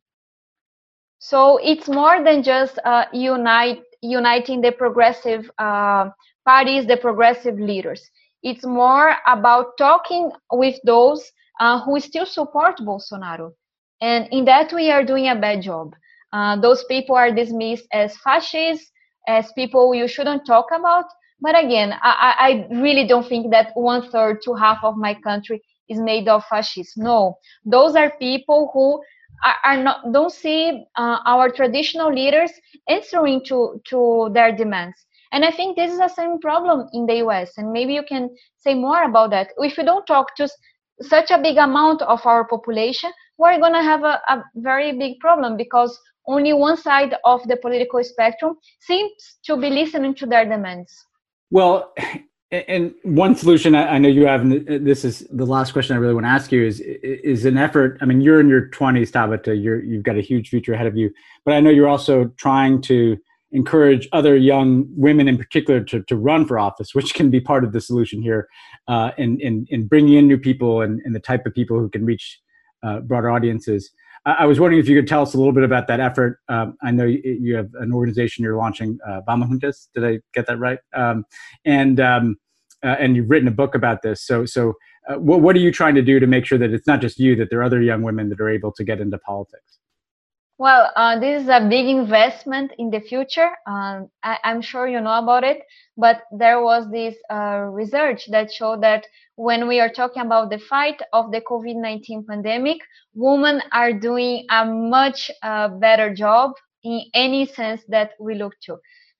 So it's more than just uh, unite, uniting the progressive uh, parties, the progressive leaders. It's more about talking with those uh, who still support Bolsonaro. And in that, we are doing a bad job. Uh, those people are dismissed as fascists, as people you shouldn't talk about. But again, I, I really don't think that one third to half of my country is made of fascists. No, those are people who are, are not don't see uh, our traditional leaders answering to, to their demands. And I think this is the same problem in the U S. And maybe you can say more about that. If you don't talk to such a big amount of our population, we're going to have a, a very big problem, because only one side of the political spectrum seems to be listening to their demands. Well, and one solution I know you have, and this is the last question I really want to ask you, is is an effort. I mean, you're in your twenties, Tabata. You're, you've got a huge future ahead of you. But I know you're also trying to encourage other young women in particular to, to run for office, which can be part of the solution here, uh, in, in, in bringing in new people and, and the type of people who can reach uh, broader audiences. I, I was wondering if you could tell us a little bit about that effort. Um, I know you, you have an organization you're launching, uh, Vamos Juntas. Did I get that right? Um, and um, uh, and you've written a book about this. So so uh, what, what are you trying to do to make sure that it's not just you, that there are other young women that are able to get into politics? Well, uh, this is a big investment in the future. Um, I, I'm sure you know about it, but there was this uh, research that showed that when we are talking about the fight of the COVID nineteen pandemic, women are doing a much uh, better job in any sense that we look to.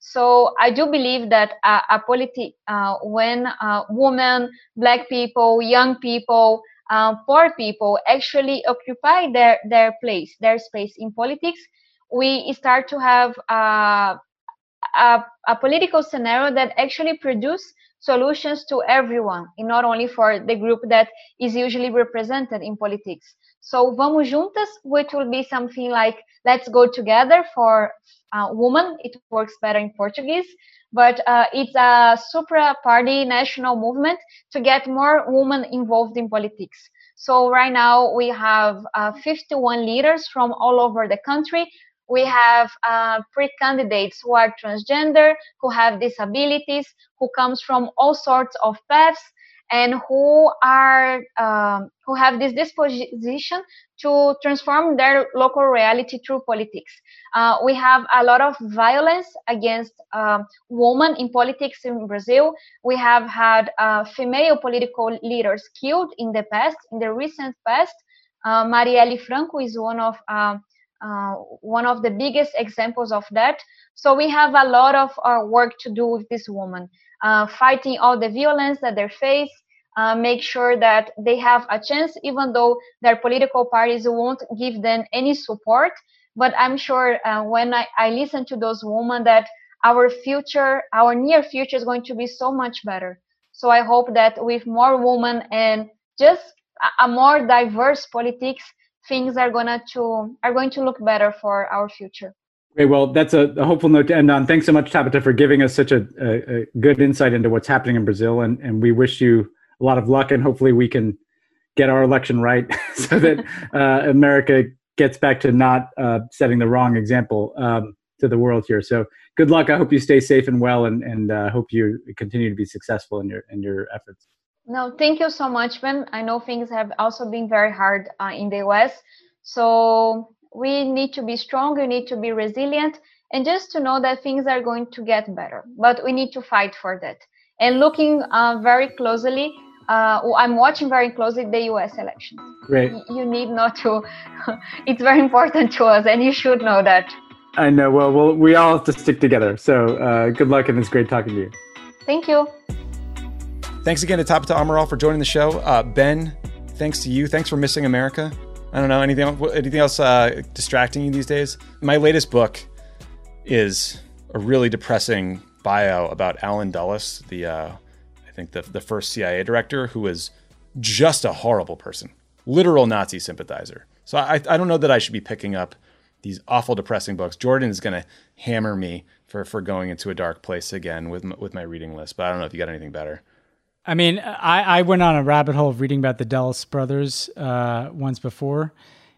So I do believe that a, a politi- uh, when uh, women, Black people, young people, Uh, poor people actually occupy their, their place, their space in politics, we start to have uh, a, a political scenario that actually produce solutions to everyone, and not only for the group that is usually represented in politics. So Vamos Juntas, which will be something like let's go together for uh, women. It works better in Portuguese, but uh, it's a supra-party national movement to get more women involved in politics. So right now we have uh, fifty-one leaders from all over the country. We have uh, pre-candidates who are transgender, who have disabilities, who comes from all sorts of paths, and who are um, who have this disposition to transform their local reality through politics. Uh, we have a lot of violence against um, women in politics in Brazil. We have had uh, female political leaders killed in the past, in the recent past. Uh, Marielle Franco is one of um, uh, one of the biggest examples of that. So we have a lot of uh, work to do with this woman, uh, fighting all the violence that they face. Uh, make sure that they have a chance, even though their political parties won't give them any support. But I'm sure uh, when I, I listen to those women that our future, our near future is going to be so much better. So I hope that with more women and just a more diverse politics, things are gonna to are going to look better for our future. Great. Well, that's a, a hopeful note to end on. Thanks so much, Tabata, for giving us such a, a, a good insight into what's happening in Brazil. And, and we wish you a lot of luck, and hopefully we can get our election right so that uh, America gets back to not uh, setting the wrong example um, to the world here. So good luck. I hope you stay safe and well, and, and uh, hope you continue to be successful in your in your efforts. No, thank you so much, Ben. I know things have also been very hard uh, in the U S. So we need to be strong, we need to be resilient, and just to know that things are going to get better. But we need to fight for that. And looking uh, very closely, uh, I'm watching very closely the U S elections. Great. You need not to, it's very important to us, and you should know that. I know. Well, well we all have to stick together. So uh, good luck, and it's great talking to you. Thank you. Thanks again to Tabata Amaral for joining the show. Uh, Ben, thanks to you. Thanks for Missing America. I don't know, anything, anything else uh, distracting you these days? My latest book is a really depressing bio about Alan Dulles, the uh, I think the, the first C I A director, who was just a horrible person, literal Nazi sympathizer. So I, I don't know that I should be picking up these awful, depressing books. Jordan is going to hammer me for, for going into a dark place again with my, with my reading list, but I don't know if you got anything better. I mean, I, I went on a rabbit hole of reading about the Dulles brothers uh, once before,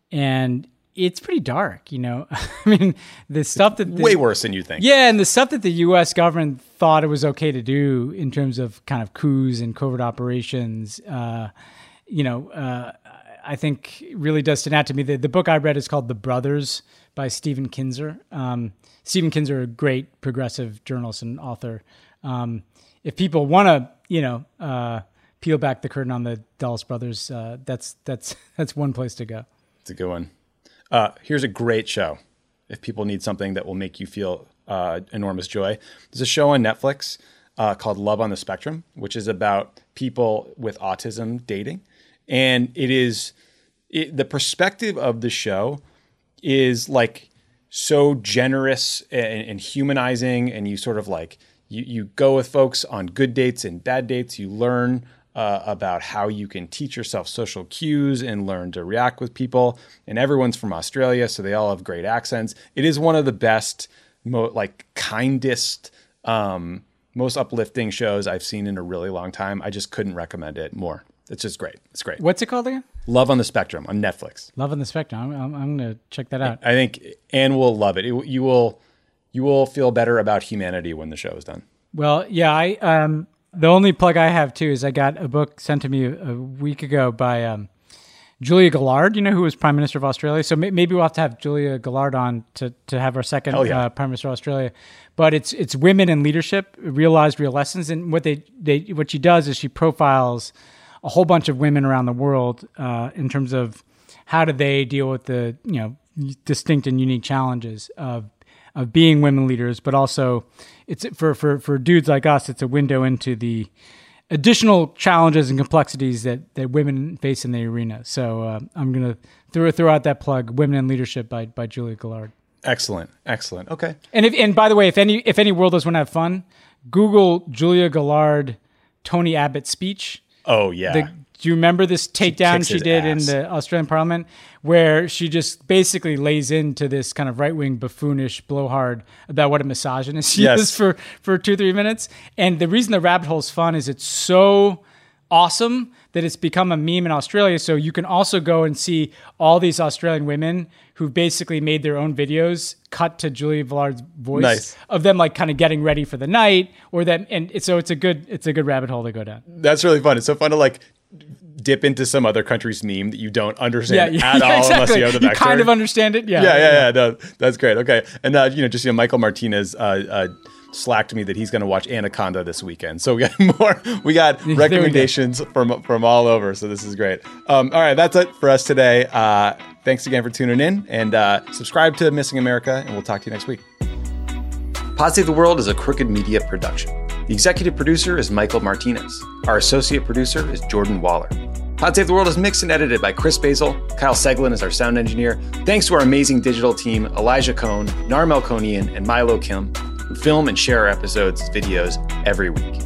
and it's pretty dark, you know. I mean, the stuff that... The, way worse than you think. Yeah, and the stuff that the U S government thought it was okay to do in terms of kind of coups and covert operations, uh, you know, uh, I think really does stand out to me. The, the book I read is called The Brothers by Stephen Kinzer. Um, Stephen Kinzer, a great progressive journalist and author. Um, if people want to, you know, uh, peel back the curtain on the Dulles brothers, uh, that's that's that's one place to go. It's a good one. Uh, here's a great show. If people need something that will make you feel uh, enormous joy, there's a show on Netflix uh, called Love on the Spectrum, which is about people with autism dating, and it is it, the perspective of the show is like so generous and, and humanizing, and you sort of like. You, you go with folks on good dates and bad dates. You learn uh, about how you can teach yourself social cues and learn to react with people. And everyone's from Australia, so they all have great accents. It is one of the best, mo- like kindest, um, most uplifting shows I've seen in a really long time. I just couldn't recommend it more. It's just great. It's great. What's it called again? Love on the Spectrum on Netflix. Love on the Spectrum. I'm, I'm, I'm going to check that out. I think Anne will love it. it you will... You will feel better about humanity when the show is done. Well, yeah, I um, the only plug I have too is I got a book sent to me a week ago by um, Julia Gillard, you know, who was Prime Minister of Australia. So may- maybe we'll have to have Julia Gillard on to, to have our second yeah. uh, Prime Minister of Australia. But it's it's women in leadership, realized real lessons. And what they, they what she does is she profiles a whole bunch of women around the world uh, in terms of how do they deal with the, you know, distinct and unique challenges of of being women leaders, but also it's for, for, for dudes like us, it's a window into the additional challenges and complexities that, that women face in the arena. So uh, I'm going to throw, throw out that plug, Women in Leadership by, by Julia Gillard. Excellent. Excellent. Okay. And if, and by the way, if any, if any worlders want to have fun, Google Julia Gillard, Tony Abbott speech. Oh yeah. The, do you remember this takedown she, she did ass. in the Australian Parliament, where she just basically lays into this kind of right-wing buffoonish blowhard about what a misogynist she yes. is for, for two, three minutes? And the reason the rabbit hole is fun is it's so awesome that it's become a meme in Australia. So you can also go and see all these Australian women who basically made their own videos cut to Julia Gillard's voice nice. of them like kind of getting ready for the night or them. And so it's a good, it's a good rabbit hole to go down. That's really fun. It's so fun to like dip into some other country's meme that you don't understand yeah, at yeah, all exactly. unless you have the backstory. You kind of understand it. Yeah. Yeah. Yeah. Yeah. No, that's great. Okay. And, uh, you know, just, you know, Michael Martinez, uh, uh, slacked me that he's going to watch Anaconda this weekend. So we got more, we got recommendations we from, from all over. So this is great. Um, all right. That's it for us today. Uh, thanks again for tuning in, and, uh, subscribe to Missing America, and we'll talk to you next week. Pod Save the World is a Crooked Media production. The executive producer is Michael Martinez. Our associate producer is Jordan Waller. Pod Save the World is mixed and edited by Chris Basil. Kyle Seglin is our sound engineer. Thanks to our amazing digital team, Elijah Cohn, Nar Melkonian, and Milo Kim. We film and share our episodes as videos every week.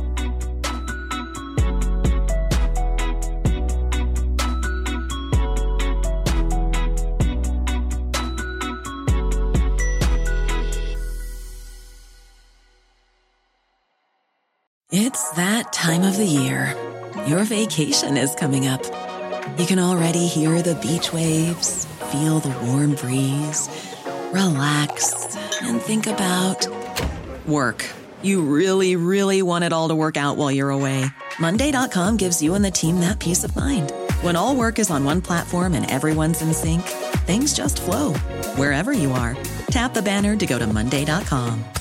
It's that time of the year. Your vacation is coming up. You can already hear the beach waves, feel the warm breeze, relax, and think about work. You really, really want it all to work out while you're away. Monday dot com gives you and the team that peace of mind. When all work is on one platform and everyone's in sync, things just flow wherever you are. Tap the banner to go to Monday dot com.